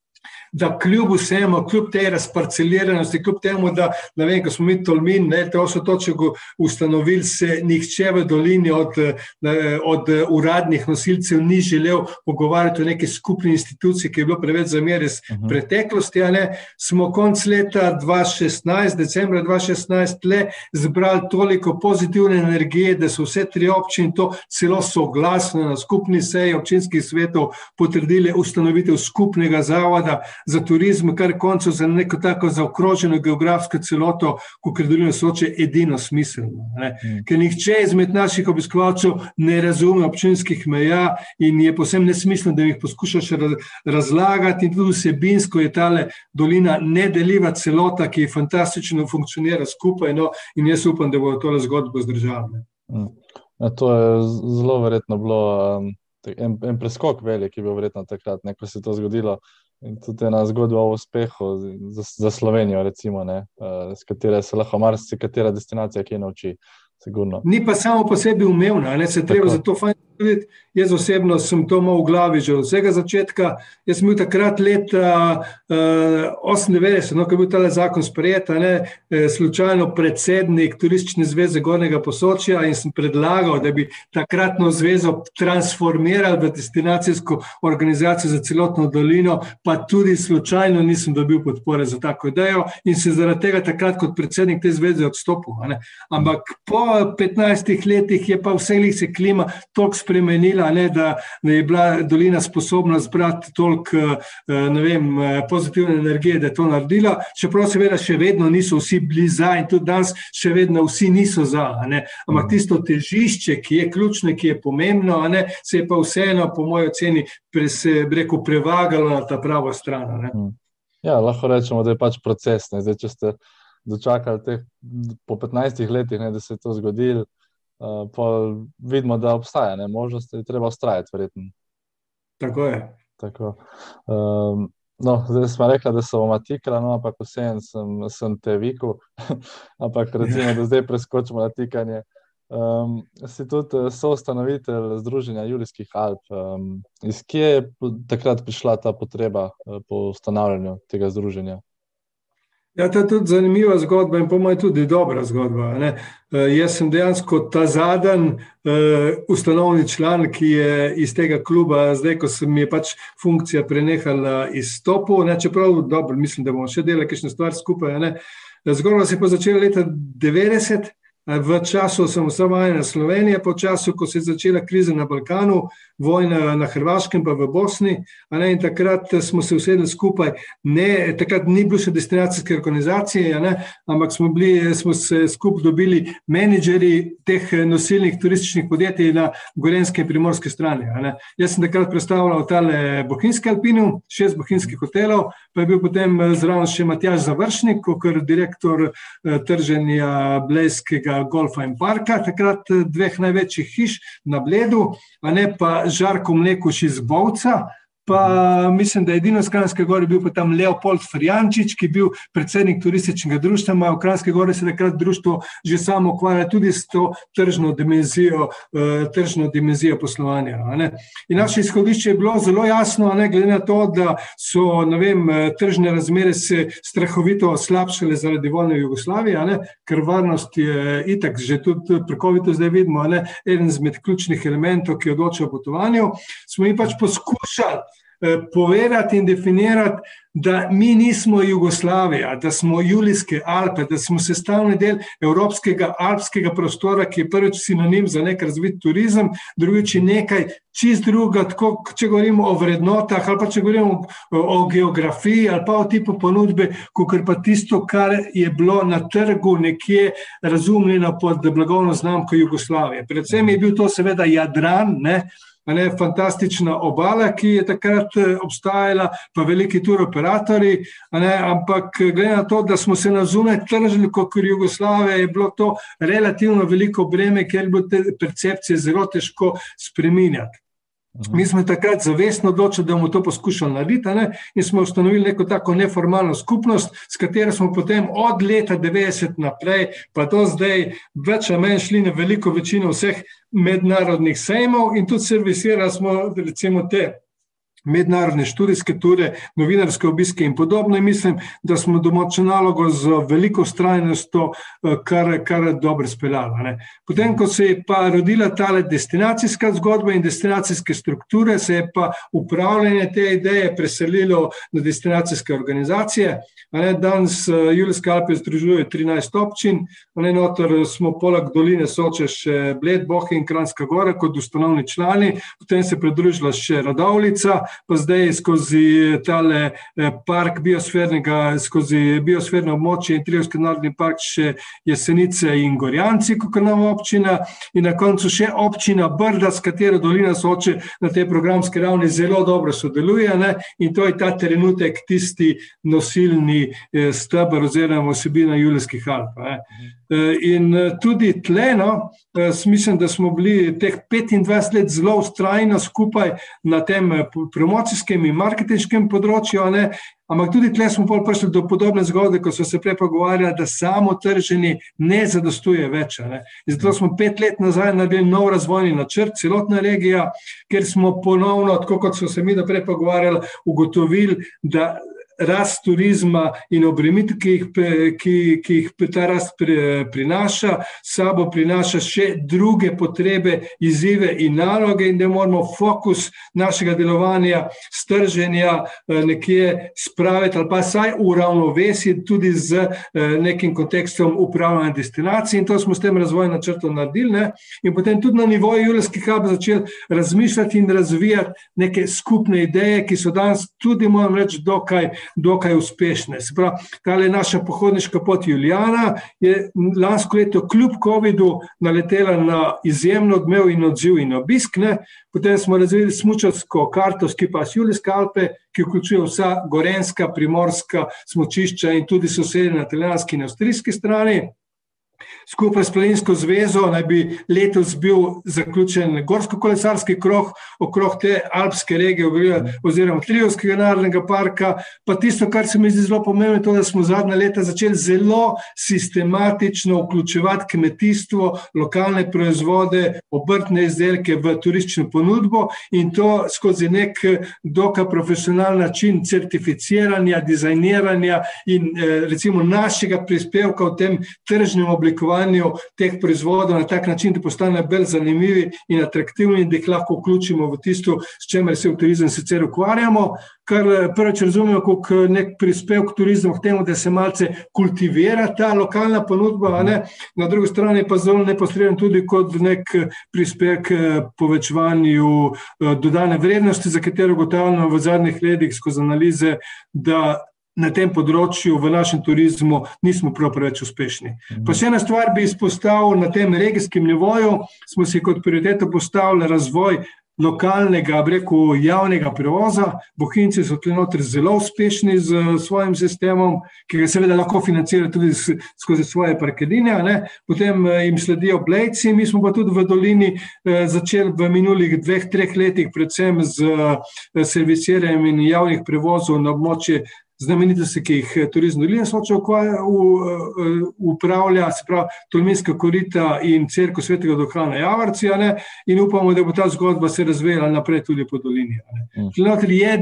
da kljub vsemu, kljub tej razparceliranosti, kljub temu, da, ne vem, ko smo mi Tolmin, ne, to so točko ustanovili, se nihče v dolini od, od uradnih nosilcev ni želel pogovarjati o neki skupni instituciji, ki je bilo preveč zamer iz uh-huh. preteklosti, a ne, smo konc leta dva šestnajst, decembra dva šestnajst, le zbrali toliko pozitivne energije, da so vse tri občine to celo soglasno na skupni seji občinskih svetov potrdili ustanovitev skupnega zavoda za turizem, kar koncu za neko tako zaokroženo geografsko celoto, kot Dolina Soče, edino smiselno. Mm. Ker nihče izmed naših obiskovalcev ne razume občinskih meja in je povsem nesmiselno, da jih poskušaš razlagati, in tudi vsebinsko je tale dolina nedeljiva celota, ki fantastično funkcionira skupaj, no, in jaz upam, da bo tole zgodbo zdržali. Mm. Ja, to je zelo verjetno bilo um, en, en preskok velik, ki je bil verjetno takrat, ne, ko se je to zgodilo. In tudi ena zgodba o uspehu za, za Slovenijo, recimo, ne, s katere se lahko marsi, katera destinacija kje nauči, sigurno. Ni pa samo po sebi umevna, ne, se treba za to fajn videti. Jaz osebno sem to imel v glavi že od vsega začetka. Jaz sem bil takrat leta uh, osemindevetdeset, no, ko je bil tale zakon sprejet, ne, slučajno predsednik Turistične zveze Gornjega Posočja in sem predlagal, da bi takratno zvezo transformirali v destinacijsko organizacijo za celotno dolino, pa tudi slučajno nisem dobil podpore za tako idejo in se zaradi tega takrat kot predsednik te zveze odstopil. Ne. Ampak po petnajstih letih je pa vse se klima toliko spremenila, ne, da je bila dolina sposobna zbrati toliko, ne vem, pozitivne energije, da je to naredila, čeprav seveda še vedno niso vsi bili za in tudi danes še vedno vsi niso za, ne. Ampak tisto težišče, ki je ključno, ki je pomembno, ne, se je pa vseeno po moji oceni pre, se, rekel, prevagalo na ta pravo stran. Ne. Ja, lahko rečemo, da je pač proces. Ne. Zdaj, če ste dočakali teh, po petnajstih letih, ne, da se je to zgodilo, Uh, pa vidimo, da obstaja, ne, možnost, da je treba ustrajati, verjetno. Tako je. Tako. Um, no, zdaj smo rekla, da se bomo tikala, no, ampak vseeno sem, sem te vikal, ampak recimo, da zdaj preskočimo na tikanje. Um, si tudi soustanovitelj Združenja Julijskih Alp. Um, iz kje je takrat prišla ta potreba po ustanavljanju tega združenja? Ja, to je tudi zanimiva zgodba in po mojem tudi dobra zgodba. Ne? Uh, jaz sem dejansko ta zadnji uh, ustanovni član, ki je iz tega kluba, zdaj, ko se mi je pač funkcija prenehala izstopil, ne? Čeprav dobro, mislim, da bomo še delali kakšne stvari skupaj. Ne? Zgodba se je pa začela leta devetdeset, v času osamosvojene Slovenije, po času, ko se je začela kriza na Balkanu, vojna na Hrvaškem pa v Bosni, a ne, in takrat smo se usedli skupaj, ne, takrat ni bilo še destinacijske organizacije, a ne, ampak smo, bili, smo se skupaj dobili menedžeri teh nosilnih turističnih podjetij na gorenjske in primorske strani. A ne. Jaz sem takrat predstavljal tale bohinjske Alpinu, šest bohinjskih hotelov, pa je bil potem zraven še Matjaž Završnik, kot direktor trženja Blejskega golfa in parka, takrat dveh največjih hiš na Bledu, a ne, pa Žarko Mlekuš iz Bovca, pa mislim, da edino z Kranjske Gore bil pa tam Leopold Frjančič, ki je bil predsednik turističnega društva, v Kranjske Gore se takrat društvo že samo ukvarja tudi s to tržno dimenzijo, uh, tržno dimenzijo poslovanja. A ne. In naše izhodišče je bilo zelo jasno, a ne, glede na to, da so, ne vem, tržne razmere se strahovito slabšale zaradi vojne v Jugoslaviji, a ne, ker varnost je itak, že tudi prekovito zdaj vidimo, a ne, eden izmed ključnih elementov, ki odloča o potovanju, smo mi pač poskušali povedati in definirati, da mi nismo Jugoslavija, da smo Julijske Alpe, da smo sestavni del evropskega alpskega prostora, ki je prvič sinonim za nek razvit turizem, drugič je nekaj čist druga, tako, če govorimo o vrednotah ali pa če govorimo o, o geografiji ali pa o tipu ponudbe, kakor pa tisto, kar je bilo na trgu nekje razumljeno pod blagovno znamko Jugoslavije. Predvsem je bil to seveda Jadran, ne, Ne, fantastična obala, ki je takrat obstajala, pa veliki turoperatorji, ne, ampak glede na to, da smo se na zunaj tržili kot Jugoslavija, je bilo to relativno veliko breme, ker je bilo te percepcije zelo težko spreminjati. Mi smo takrat zavestno odločili, da bomo to poskušali narediti, ne? In smo ustanovili neko tako neformalno skupnost, s katero smo potem od leta devetdeset naprej, pa do zdaj več ali manj šli na veliko večino vseh mednarodnih sejmov in tudi servisirali smo recimo te mednarodne študijske ture, novinarske obiske in podobno. In mislim, da smo domačo nalogo z veliko vztrajnostjo kar, kar dobro speljali. Ne. Potem, ko se je pa rodila tale destinacijska zgodba in destinacijske strukture, se je pa upravljanje te ideje preselilo na destinacijske organizacije. Ne. Danes Julijske Alpe združuje trinajst občin, ne, notor smo poleg doline Soče še Bled, Bohinj in Kranjska Gora kot ustanovni člani, potem se pridružila še Radovljica, pa zdaj skozi tale park biosfernega, skozi biosferno območje in Triglavski narodni park še Jesenice in Gorjanci, kot nova občina, in na koncu še občina Brda, s katero dolina Soče na tej programski ravni zelo dobro sodeluje, ne? In to je ta trenutek tisti nosilni steber oziroma osebina Julijskih Alp. Ne? In tudi tle, no, mislim, da smo bili teh petindvajset let zelo vztrajno skupaj na tem promocijskem in marketinškem področju, ne? Ampak tudi tle smo pol prišli do podobne zgodbe, ko so se prej pogovarjali, da samo trženje ne zadostuje več. Ne? In zato smo pet let nazaj naredili nov razvojni načrt, celotna regija, kjer smo ponovno, tako kot so se mi naprej pogovarjali, ugotovili, da rast turizma in obremenitev, ki jih, ki, ki jih ta rast prinaša, sabo prinaša še druge potrebe, izzive in naloge in da moramo fokus našega delovanja, strženja nekje spraviti ali pa saj uravnovesiti tudi z nekim kontekstom upravljanja destinacij in to smo s tem razvojnim načrtom naredili. Ne? In potem tudi na nivoju Julijskih Alp začeli razmišljati in razvijati neke skupne ideje, ki so danes tudi, moram reči, dokaj dokaj uspešne. Se pravi, tale naša pohodniška pot Julijana je lansko leto kljub covidu naletela na izjemno odmev in odziv in obisk. Ne? Potem smo razvili smučarsko karto Ski pas Julijske Alpe, ki vključuje vsa gorenjska, primorska smučišča in tudi sosednje na italijanski in avstrijski strani. Skupaj s Planinsko zvezo naj bi letos bil zaključen gorsko-kolesarski krog okrog te alpske regije oziroma Triglavskega narodnega parka. Pa tisto, kar se mi zdi zelo pomembno, je to, da smo zadnja leta začeli zelo sistematično vključevati kmetijstvo, lokalne proizvode, obrtne izdelke v turistično ponudbo in to skozi nek dokaj profesionalen način certificiranja, dizajniranja in recimo našega prispevka v tem tržnem oblikovanju teh proizvodov na tak način, da postanejo bolj zanimivi in atraktivni in da jih lahko vključimo v tisto, s čemer se v turizem sicer ukvarjamo, kar prvič razumemo kot nek prispevek turizmu k temu, da se malce kultivira ta lokalna ponudba, a ne? Na drugi strani pa zelo neposredno tudi kot nek prispevek povečevanju dodane vrednosti, za katero ugotavljamo v zadnjih letih skozi analize, da na tem področju v našem turizmu nismo prav preveč uspešni. Pa še ena stvar bi izpostavil na tem regijskem nivoju, smo si kot prioriteto postavili razvoj lokalnega, rekel, javnega prevoza. Bohinjci so tukaj notri zelo uspešni z svojim sistemom, ki ga seveda lahko financira tudi skozi svoje parkirnine, ne? Potem jim sledijo Blejci, mi smo pa tudi v dolini začeli v minulih dveh, treh letih predvsem z servisiranjem in javnih prevozov na območje znamenitosti, ki jih Turizem doline Soče upravlja, se pravi Tolminska korita in cerkev Svetega Duhana Javorci, ne? In upamo, da bo ta zgodba se razvijala naprej tudi po dolini. Ne? Mm. Je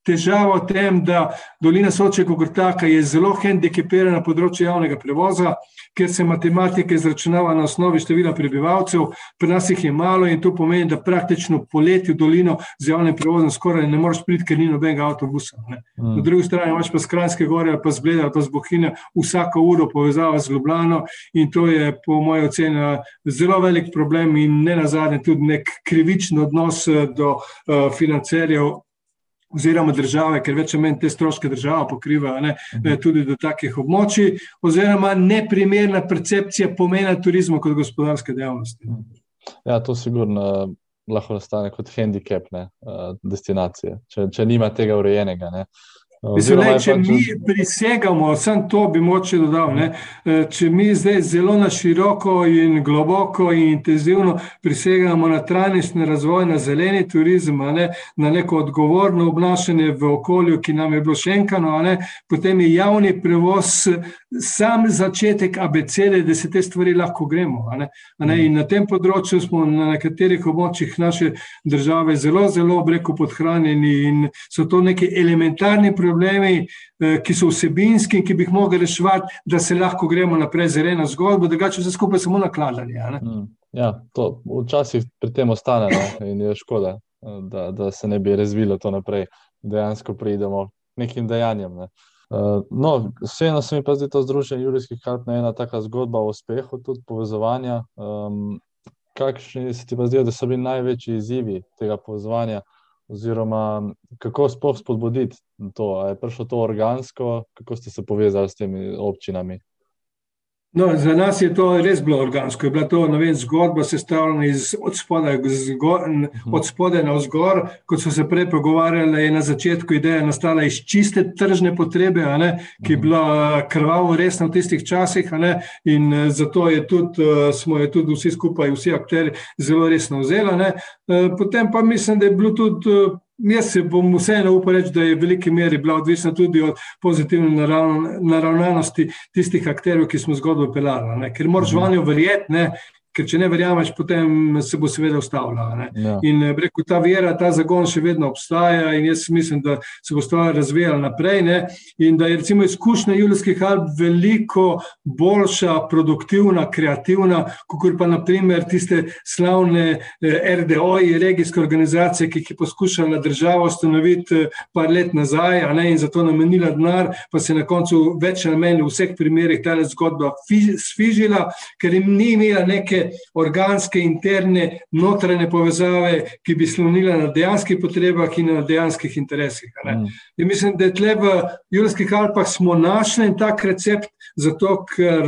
težava v tem, da dolina Soče kot taka je zelo hendikepirana na področju javnega prevoza, ker se matematika izračunava na osnovi števila prebivalcev, pri nas jih je malo in to pomeni, da praktično poleti v dolino z javnim prevozom skoraj ne moreš priti, ker ni nobenega avtobusa. Ne. Mm. Na drugi strani imaš pa s Kranjske gore ali pa z Bleda ali pa z Bohinja vsako uro povezava z Ljubljano in to je po moji oceni zelo velik problem in ne nazadnje tudi nek krivičen odnos do uh, financerjev oziroma države, ker več ali manj te stroške država pokriva, ne, ne, tudi do takih območij, oziroma neprimerna percepcija pomena turizma kot gospodarske dejavnosti. Ja, to sigurno lahko nastane kot hendikep, ne, destinacije, če, če nima tega urejenega, ne. Mislim, ne, če mi prisegamo, sam to bi moče dodal, ne, če mi zdaj zelo na široko in globoko in intenzivno prisegamo na trajnostni razvoj, na zeleni turizem, ne, na neko odgovorno obnašanje v okolju, ki nam je bilo šenkano, ne, potem je javni prevoz sam začetek abecede, da se te stvari lahko gremo. Ne, ne, in na tem področju smo na nekaterih območjih naše države zelo, zelo breko podhranjeni in so to neki elementarni problemi, problemi, ki so vsebinski in ki bi jih mogli reševati, da se lahko gremo naprej z eno zgodbo, drugače vse skupaj samo nakladanje. Ja, to včasih pri tem ostane, ne, in je škoda, da, da se ne bi razvilo to naprej, dejansko pridemo k nekim dejanjem. Ne. No, vseeno se mi pa zdi to združenje Julijskih Alp ena taka zgodba o uspehu, tudi povezovanja. Um, kakšni se ti pa zdijo, da so bili največji izzivi tega povezovanja? Oziroma, kako sploh spodbuditi to? A je prišlo to organsko? Kako ste se povezali s temi občinami? No, za nas je to res bilo organsko. Je bila to, ne vem, zgodba sestavljena iz od spodaj, od spodaj na vzgor. Kot so se prej pogovarjali, je na začetku ideja nastala iz čiste tržne potrebe, a ne, ki je bila krvavo resna v tistih časih, a ne, in zato je tudi, smo jo tudi vsi skupaj, vsi akteri zelo resno vzeli, ne. Potem pa mislim, da je bilo tudi, jaz se bom vseeno upal reči, da je v veliki meri bila odvisna tudi od pozitivne naravnanosti tistih akterjev, ki smo zgodbo peljali, ne. Ker moraš vanjo verjeti, ne, ker če ne verjameš, potem se bo seveda ustavila. Ja. In rekel, ta vera, ta zagon še vedno obstaja in jaz mislim, da se bo stvar razvijala naprej, ne, in da je recimo izkušnja Julijskih Alp veliko boljša, produktivna, kreativna, kakor pa na primer tiste slavne er de o-ji, regijske organizacije, ki je poskušala državo ustanoviti par let nazaj, a ne, in zato namenila denar, pa se na koncu več ali manj v vseh primerih ta zgodba sfižila, ker jim ni imela neke organske, interne, notranje povezave, ki bi slonila na dejanskih potrebah in na dejanskih interesih. Mm. In mislim, da tle v Julijskih Alpah smo našli tak recept, zato ker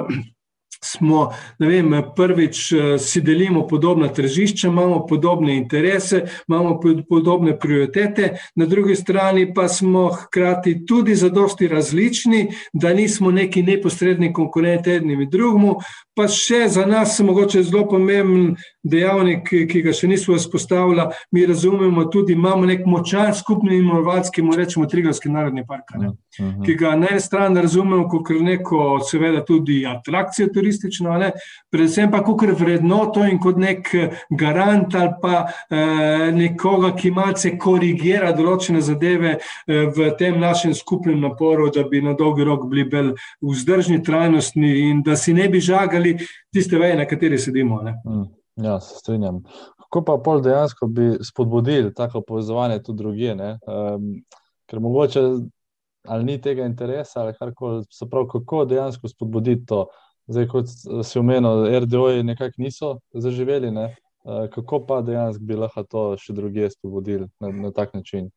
smo, ne vem, prvič si delimo podobna tržišča, imamo podobne interese, imamo podobne prioritete, na drugi strani pa smo hkrati tudi zadosti različni, da nismo neki neposredni konkurenti ednimi drugmu, pa še za nas mogoče zelo pomemben dejavnik, ki ga še nismo vzpostavili, mi razumemo tudi, imamo nek močan skupni inovatski, mu rečemo Triglavski narodni park, ne, uh-huh. ki ga na eni strani razumemo kot neko, seveda tudi atrakcijo turistično, ne, predvsem pa kot vrednoto in kot nek garant ali pa eh, nekoga, ki malce korigira določene zadeve eh, v tem našem skupnem naporu, da bi na dolgi rok bili bolj vzdržni, trajnostni in da si ne bi žagali tiste veje, na kateri sedimo. Ne. Mm, ja, se strinjam. Kako pa pol dejansko bi spodbudili tako povezovanje tudi drugje, ne? Um, ker mogoče ali ni tega interesa ali karkoli, se pravi, kako dejansko spodbuditi to? Zdaj, kot si omenil, er de o-ji nekako niso zaživeli, ne? Uh, kako pa dejansko bi lahko to še drugje spodbudili na, na tak način?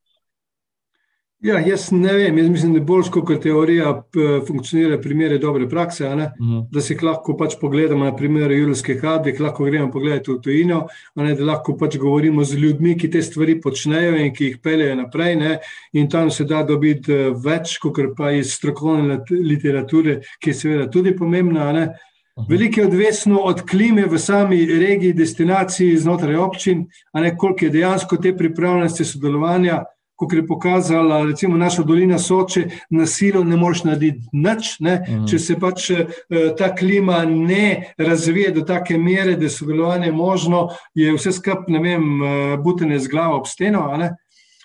Ja, jaz ne vem, jaz mislim, da bolj kot teorija funkcionira primere dobre prakse, a ne? Uh-huh. Da si lahko pač pogledamo na primeru Julijskih Alp, da lahko gremo pogledati v tujino, a ne, da lahko pač govorimo z ljudmi, ki te stvari počnejo in ki jih peljejo naprej, ne? In tam se da dobiti več, kakor pa iz strokovne literature, ki je seveda tudi pomembna, a ne? Uh-huh. Veliko je odvisno od klime v sami regiji, destinaciji znotraj občin, a ne, koliko je dejansko te pripravljenosti sodelovanja. Kot je pokazala recimo naša dolina Soče, na silo ne moreš narediti nič, ne? Mm. Če se pač ta klima ne razvije do take mere, da je sodelovanje možno, je vse skupaj, ne vem, butanje z glavo ob steno, a ne?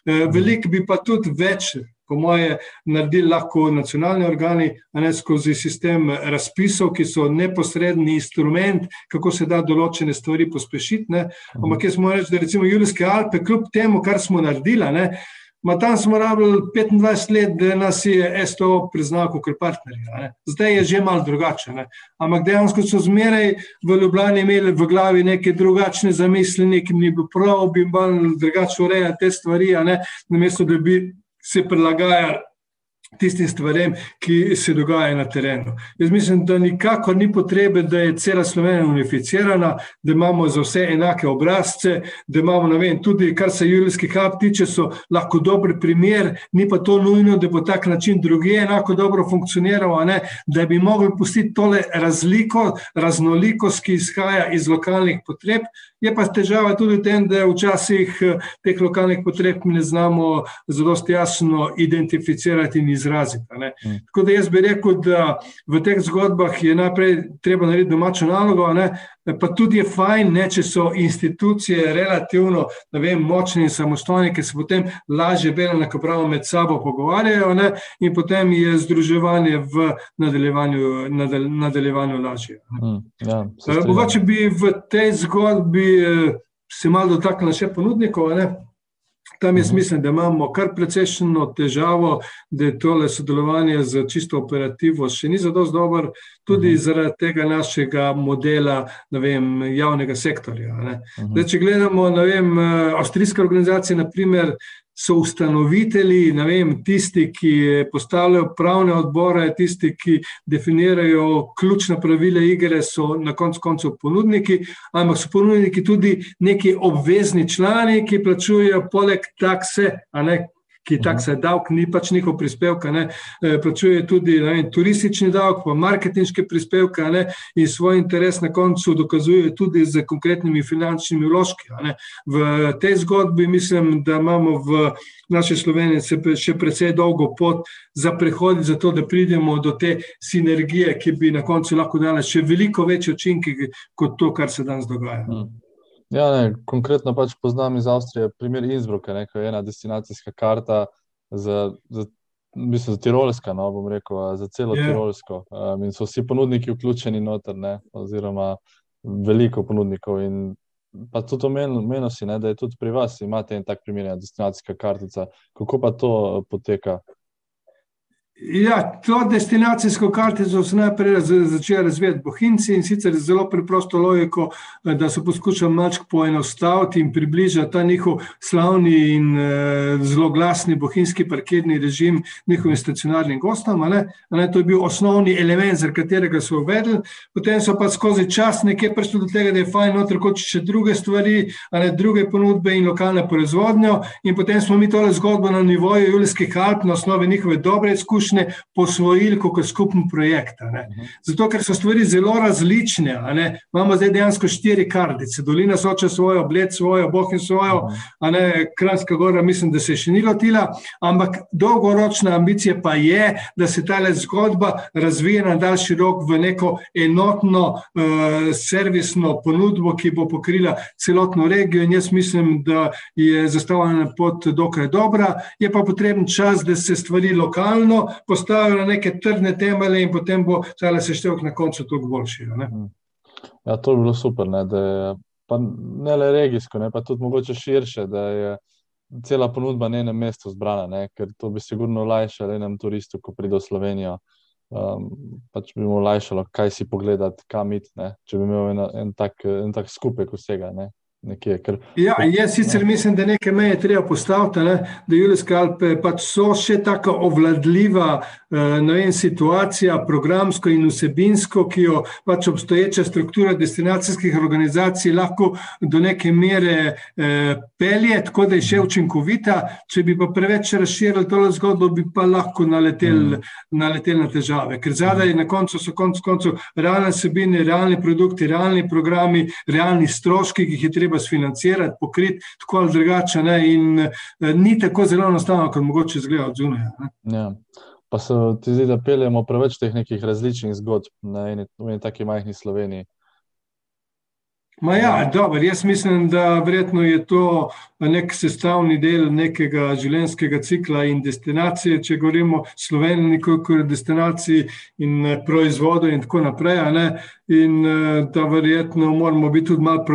Veliko bi pa tudi več, po moje, naredili lahko nacionalni organi, a ne skozi sistem razpisov, ki so neposredni instrument, kako se da določene stvari pospešiti. Ne. Ampak jaz moram reči, da recimo Julijske Alpe, kljub temu, kar smo naredili, ne, ma tam smo rabili petindvajset let, da nas je S T O priznal kot partnerja. Zdaj je že malo drugače. Ne. Ampak dejansko so zmeraj v Ljubljani imeli v glavi neke drugačne zamisli, nekim ni bilo prav, bi malo drugače urejali te stvari, a ne, namesto da bi se prilagajali tistim stvarem, ki se dogajajo na terenu. Jaz mislim, da nikakor ni potrebe, da je cela Slovenija unificirana, da imamo za vse enake obrazce, da imamo, ne vem, tudi kar se Julijskih Alp tiče, so lahko dober primer, ni pa to nujno, da bo tak način drugje enako dobro funkcioniral, a ne, da bi mogli pustiti tole razliko, raznolikost, ki izhaja iz lokalnih potreb. Je pa težava tudi v tem, da včasih teh lokalnih potreb mi ne znamo zadosti jasno identificirati in izraziti. Ne. Mm. Tako da jaz bi rekel, da v teh zgodbah je najprej treba narediti domačo nalogo, ne, pa tudi je fajn, ne, če so institucije relativno, ne vem, močne in samostojne, ki se potem lažje bolj enakopravno med sabo pogovarjajo, ne, in potem je združevanje v nadaljevanju, nadal, nadaljevanju lažje. Mm, ja, mogoče bi v tej zgodbi se malo dotaknila še ponudnikov, ne. Tam jaz mislim, da imamo kar precejšno težavo, da je tole sodelovanje z čisto operativo še ni zadosti dober, tudi uh-huh. zaradi tega našega modela, ne vem, javnega sektorja. Ne. Uh-huh. Zdaj, če gledamo, ne vem, avstrijske organizacije, na primer, so ustanovitelji, ne vem, tisti, ki postavljajo pravne odbore, tisti, ki definirajo ključna pravila igre, so na koncu koncev ponudniki, ampak so ponudniki tudi neki obvezni člani, ki plačujejo poleg takse, a ne, ki taksa je davk, ni pač njihov prispevka, ne, plačuje tudi, ne vem, turistični davk, pa marketinške prispevke, ne, in svoj interes na koncu dokazuje tudi z konkretnimi finančnimi vložki. Ne. V tej zgodbi mislim, da imamo v naši Sloveniji še precej dolgo pot za prehod, za to, da pridemo do te sinergije, ki bi na koncu lahko dala še veliko večje učinke kot to, kar se danes dogaja. Hmm. Ja, ne, konkretno pač poznam iz Avstrije primer Innsbrucka, ne, ko je ena destinacijska karta za, za, mislim, za Tirolska, no, bom rekel, za celo yeah. Tirolsko. Um, in so vsi ponudniki vključeni noter, ne, oziroma veliko ponudnikov. In pa tudi omenil si, ne, da je tudi pri vas, imate en tak primer, destinacijska kartica. Kako pa to poteka? Ja, to destinacijsko kartico so najprej začeli razvijati Bohinjci in sicer zelo preprosto logiko, da so poskušali malček poenostaviti in približati ta njihov slavni in eh, zelo glasni bohinjski parkirni režim njihovim stacionarnim gostom. A ne? A ne, to je bil osnovni element, za katerega so uvedli. Potem so pa skozi čas nekje prišli do tega, da je fajn noter kot še druge stvari, a ne, druge ponudbe in lokalne proizvodnjo. In potem smo mi tole zgodbo na nivoju Julijskih Alp na osnovi njihove dobre izkušnje posvojili kot skupen projekt. A ne. Zato, ker so stvari zelo različne. A ne. Imamo zdaj dejansko štiri kartice. Dolina Soča svojo, Bled svojo, Bohinj svojo, a ne, Kranjska Gora mislim, da se še ni lotila, ampak dolgoročna ambicija pa je, da se tale zgodba razvije na daljši rok v neko enotno uh, servisno ponudbo, ki bo pokrila celotno regijo in jaz mislim, da je zastavljena pot dokaj dobra. Je pa potreben čas, da se stvari lokalno postavijo na neke trdne temelje in potem bo tale seštevek na koncu toliko boljši. Ne? Ja, to bi bilo super, ne, da je pa ne le regijsko, ne, pa tudi mogoče širše, da je cela ponudba na enem mestu zbrana, ne, ker to bi sigurno olajšalo enem turistu, ko pride v Slovenijo, um, pač bi mu olajšalo, kaj si pogledati, kam iti, ne, če bi imel en, en, tak, en tak skupek vsega, ne. Nekje, ker... Ja, jaz sicer mislim, da neke meje treba postaviti, ne, da Julijske Alpe pač so še tako ovladljiva ne vem, situacija programsko in vsebinsko, ki jo pač obstoječa struktura destinacijskih organizacij lahko do neke mere eh, pelje, tako da je še učinkovita. Če bi pa preveč razširili tole zgodbo, bi pa lahko naleteli mm. naletel na težave. Ker zadaj na koncu so koncu koncu realne vsebine, realni produkti, realni programi, realni stroški, ki jih je treba sfinancirati, pokriti, tako ali drugače, ne, in eh, ni tako zelo enostavno, kot mogoče izgleda od zunaj. Ne. Ja. Pa se ti zdi, da peljemo preveč teh nekih različnih zgodb na eni, v eni taki majhni Sloveniji? Ma ja, dobro, jaz mislim, da verjetno je to nek sestavni del nekega življenjskega cikla in destinacije, če govorimo o Sloveniji kot destinaciji in proizvodu in tako naprej, a ne, in da verjetno moramo biti tudi malo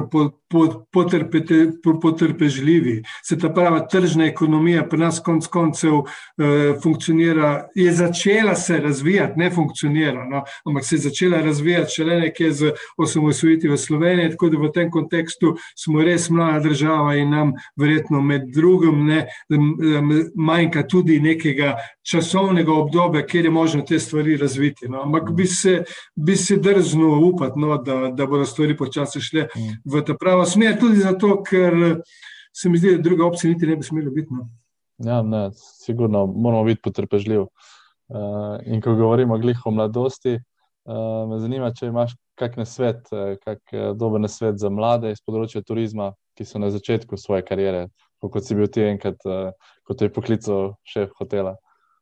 potrpežljivi. Se ta prava tržna ekonomija pri nas konec koncev funkcionira, je začela se razvijati, ne funkcionira, no, ampak se je začela razvijati šele nekje z osamosvojitvijo Slovenije, tako da v tem kontekstu smo res mlada država in nam verjetno med drugim ne manjka tudi nekega časovnega obdobja, kjer je možno te stvari razviti. No. Ampak bi se, bi se drznil upati, no, da, da bodo stvari počasi šle v ta pravo smer, tudi zato, ker se mi zdi, da druga opcija niti ne bi smelo biti. No. Ja, ne, sigurno moramo biti potrpežljivi. Uh, in ko govorimo glih o mladosti, uh, me zanima, če imaš kak nasvet, kak dober nasvet za mlade iz področja turizma, ki so na začetku svoje kariere, kot si bil ti enkrat, uh, kot je poklical šef hotela.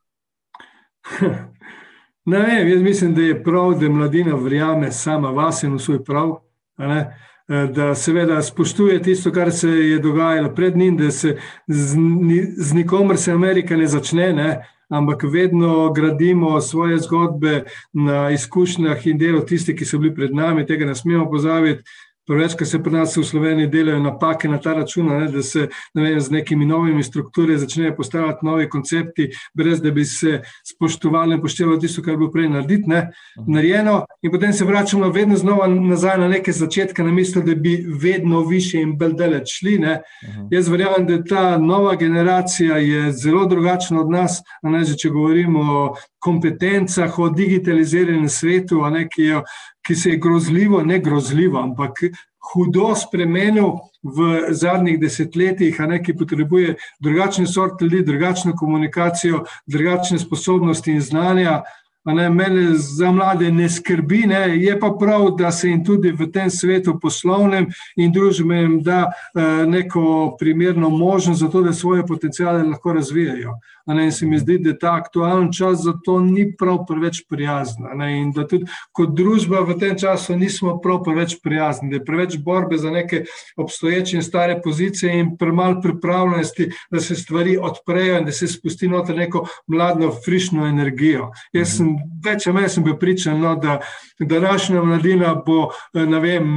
Ne vem, jaz mislim, da je prav, da mladina verjame sama vase in v svoj prav, a ne? Da seveda spoštuje tisto, kar se je dogajalo pred njim, da se z, z nikomer se Amerika ne začne, ne? Ampak vedno gradimo svoje zgodbe na izkušnjah in delu tisti, ki so bili pred nami, tega ne smemo pozabiti. Preveč, ko se pri nas v Sloveniji delajo napake na ta račun, ne, da se ne vem, z nekimi novimi strukture začnejo postavljati novi koncepti, brez da bi se spoštovali in poštevali tisto, kar bi prej narediti, ne, narejeno. In potem se vračamo vedno znova nazaj na neke začetke, na misli, da bi vedno više in bolj daleč šli. Ne. Uh-huh. Jaz verjamem, da ta nova generacija je zelo drugačna od nas, a ne, že če govorimo o kompetencah, o digitaliziranem svetu, a ne, ki, jo, ki se je grozljivo, ne grozljivo, ampak hudo spremenil v zadnjih desetletjih, a ne, ki potrebuje drugačne sorte ljudi, drugačno komunikacijo, drugačne sposobnosti in znanja. A ne, mene za mlade ne skrbi, ne, je pa prav, da se jim tudi v tem svetu poslovnem in družbenem da eh, neko primerno možnost za to, da svoje potencijale lahko razvijajo. A ne, in se mi zdi, da ta aktualen čas za to ni prav preveč prijazen. A ne, in da tudi kot družba v tem času nismo prav preveč prijazni, da je preveč borbe za neke obstoječe in stare pozicije in premalo pripravljenosti, da se stvari odprejo in da se spusti noter neko mladno, frišno energijo. Jaz sem več ali manj sem bil pričan, no, da današnja mladina bo, ne vem,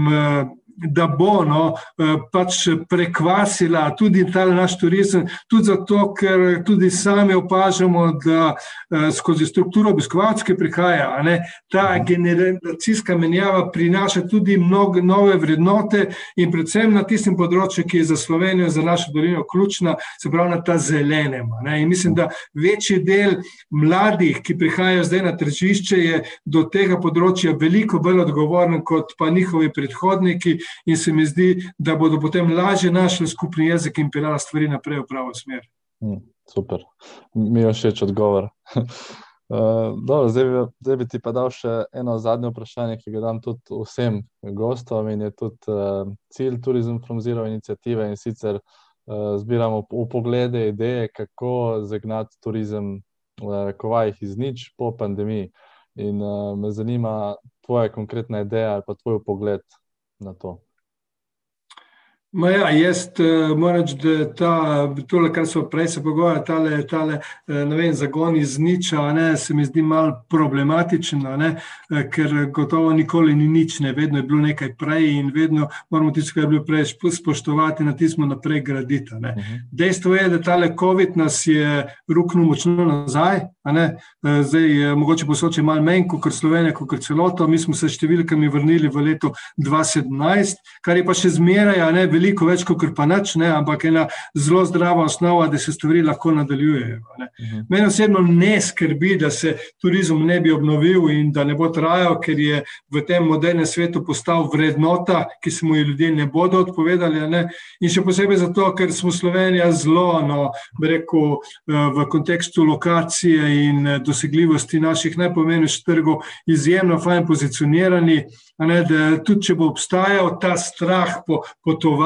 da bo no, pač prekvasila tudi ta naš turizem, tudi zato, ker tudi sami opažamo, da skozi strukturo obiskovalcev, ki prihaja, a ne, ta generacijska menjava prinaša tudi mnogo nove vrednote in predvsem na tistem področju, ki je za Slovenijo, za našo dolino ključna, se pravi na ta zelenem. Ne. In mislim, da večji del mladih, ki prihajajo zdaj na tržišče, je do tega področja veliko bolj odgovoren kot pa njihovi predhodniki, in se mi zdi, da bodo potem lažje našli skupni jezik in peljali stvari naprej v pravo smer. Hmm, super, mi je všeč odgovor. uh, dobro, zdaj, bi, zdaj bi ti pa dal še eno zadnje vprašanje, ki ga dam tudi vsem gostom in je tudi uh, cilj Tourism from Zero iniciative in sicer uh, zbiramo v poglede, ideje, kako zagnati turizem uh, kovajih iz nič po pandemiji. In uh, me zanima tvoja konkretna ideja ali pa tvoj pogled na to. Ma ja, jaz uh, moram reči, da ta, tole, kar so prej se pogovarjali, tale, tale ne vem, zagon iz niča, ne, se mi zdi malo problematičen, ne, ker gotovo nikoli ni nič, ne, vedno je bilo nekaj prej in vedno moramo tisto, kar je bilo prej spoštovati, na tismo naprej graditi. Ne. Uh-huh. Dejstvo je, da tale COVID nas je ruknil močno nazaj, a ne, zdaj mogoče posoče malo menj, kot Slovenija, kot celoto, mi smo se številkami vrnili v leto dva tisoč sedemnajst, kar je pa še zmeraj, a ne, veliko več, kot pa nič, ne, ampak ena zelo zdrava osnova, da se stvari lahko nadaljujejo. Ne. Uh-huh. Mene osebno ne skrbi, da se turizem ne bi obnovil in da ne bo trajal, ker je v tem modernem svetu postal vrednota, ki se mu ljudje ne bodo odpovedali. Ne. In še posebej zato, ker smo Slovenija zelo, no, bi rekel, v kontekstu lokacije in dosegljivosti naših najpomembnejših trgov izjemno fajn pozicionirani, a ne, da tudi če bo obstajal ta strah po potovanju,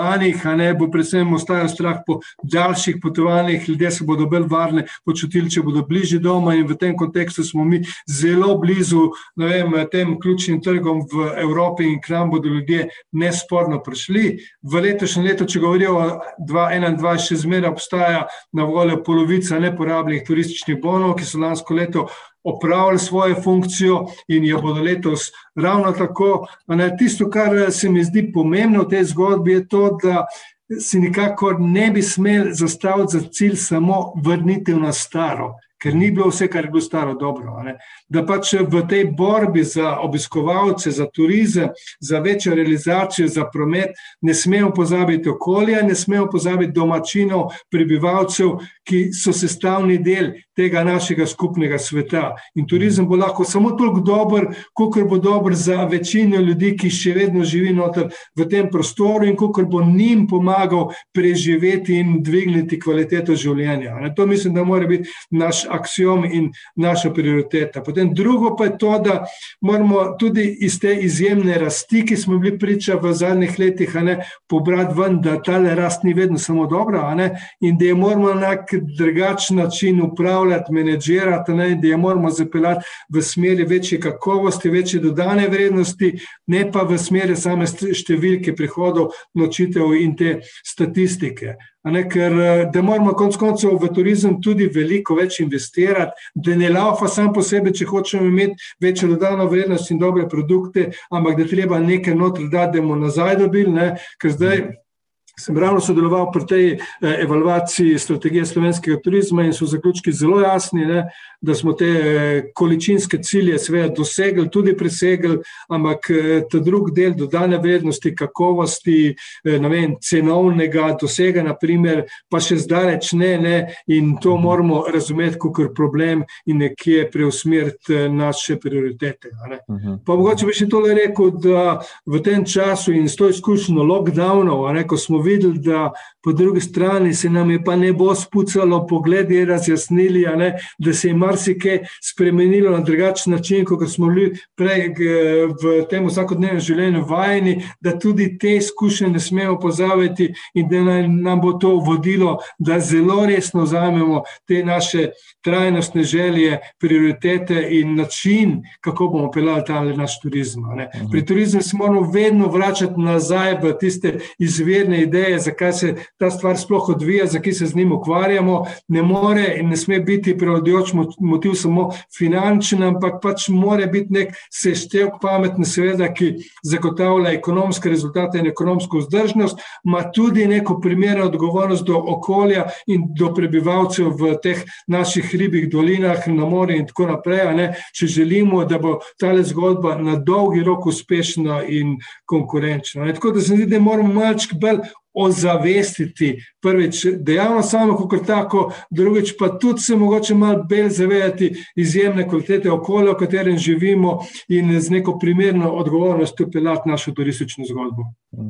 potovanjih, a ne bo predvsem ostajal strah po daljših potovanjih, ljudje se bodo bolj varne počutili, če bodo bližje doma in v tem kontekstu smo mi zelo blizu, ne vem, tem ključnim trgom v Evropi in k nam bodo ljudje nesporno prišli. V letošnjem letu, če govorijo o dva tisoč enaindvajset, še zmeraj obstaja na voljo polovica neporabljenih turističnih bonov, ki so lansko leto opravili svojo funkcijo in jo bodo letos ravno tako. Tisto, kar se mi zdi pomembno v tej zgodbi, je to, da si nikakor ne bi smel zastaviti za cilj samo vrnitev na staro, ker ni bilo vse, kar je bilo staro, dobro. Ne? Da pač v tej borbi za obiskovalce, za turizem, za večjo realizacijo, za promet, ne smemo pozabiti okolja, ne smemo pozabiti domačinov, prebivalcev, ki so sestavni del tega našega skupnega sveta. In turizem bo lahko samo toliko dober, kolikor bo dober za večino ljudi, ki še vedno živi noter v tem prostoru in kolikor bo njim pomagal preživeti in dvigniti kvaliteto življenja. To mislim, da mora biti naš aksiom in naša prioriteta. Potem drugo pa je to, da moramo tudi iz te izjemne rasti, ki smo bili priča v zadnjih letih, a ne, pobrati ven, da tale rast ni vedno samo dobra, a ne, in da je moramo na nek drugačen način upravljati, menedžirati, a ne, da je moramo zapeljati v smeri večje kakovosti, večje dodane vrednosti, ne pa v smeri same številke prihodov, nočitev in te statistike. Ne, ker da moramo konec koncev v turizem tudi veliko več investirati, da ne laufa sam po sebi, če hočemo imeti večjo dodano vrednost in dobre produkte, ampak da treba nekaj noter dati, da bomo nazaj dobili, ne, ker zdaj sem ravno sodeloval pri tej evalvaciji strategije slovenskega turizma in so zaključki zelo jasni, ne, da smo te količinske cilje seveda dosegli, tudi presegli, ampak ta drug del dodane vrednosti, kakovosti, ne vem, cenovnega dosega, na primer, pa še zdaleč ne, ne, in to moramo razumeti kot problem in nekje preusmeriti naše prioritete. Ne. Pa mogoče bi še tole rekel, da v tem času in s to izkušnjo lockdownov, a ne, ko smo videli, da po drugi strani se nam je pa ne bo spucalo, pogledi razjasnili, a ne, da se je marsikaj spremenilo na drugačen način, kot smo bili prej v tem vsakodnevnem življenju vajeni, da tudi te izkušnje ne smemo pozabiti in da nam bo to vodilo, da zelo resno vzamemo te naše trajnostne želje, prioritete in način, kako bomo peljali ta naš turizem. Ne. Pri turizmu se moramo vedno vračati nazaj v tiste izvirne ideje, zakaj se ta stvar sploh odvija, zakaj se z njim ukvarjamo. Ne more in ne sme biti prevladujoč motiv samo finančen, ampak pač mora biti nek seštevek pametne, seveda, ki zagotavlja ekonomske rezultate in ekonomsko vzdržnost, ima tudi neko primerno odgovornost do okolja in do prebivalcev v teh naših ribjih dolinah, na morju in tako naprej, a ne, če želimo, da bo tale zgodba na dolgi rok uspešna in konkurenčna. Ne. Tako da se zdi, da moramo malček bolj ozavestiti prvič dejavno samo kot tako, drugič pa tudi se mogoče malo bolj zavedati izjemne kvalitete okolja, v katerem živimo in z neko primerno odgovornostjo peljati našo turistično zgodbo.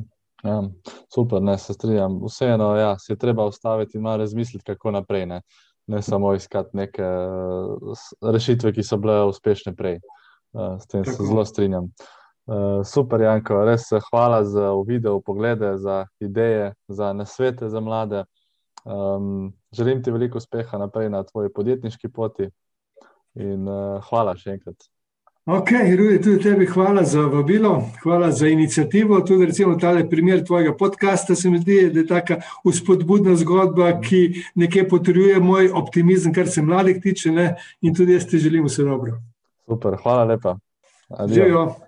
Ja, super, ne, se strinjam. Vseeno, ja, se je treba ustaviti in malo razmisliti, kako naprej, ne. Ne samo iskati neke rešitve, ki so bile uspešne prej. S tem se zelo strinjam. Uh, super, Janko, res hvala za video, poglede, za ideje, za nasvete za mlade. Um, želim ti veliko uspeha naprej na tvoji podjetniški poti in uh, hvala še enkrat. Ok, Rudi, tudi tebi hvala za vabilo, hvala za inicijativo, tudi recimo tale primer tvojega podcasta se mi zdi, da je taka uspodbudna zgodba, ki nekje potrjuje moj optimizem, kar se mladih tiče, ne? In tudi jaz ti želim vse dobro. Super, hvala lepa. Živijo.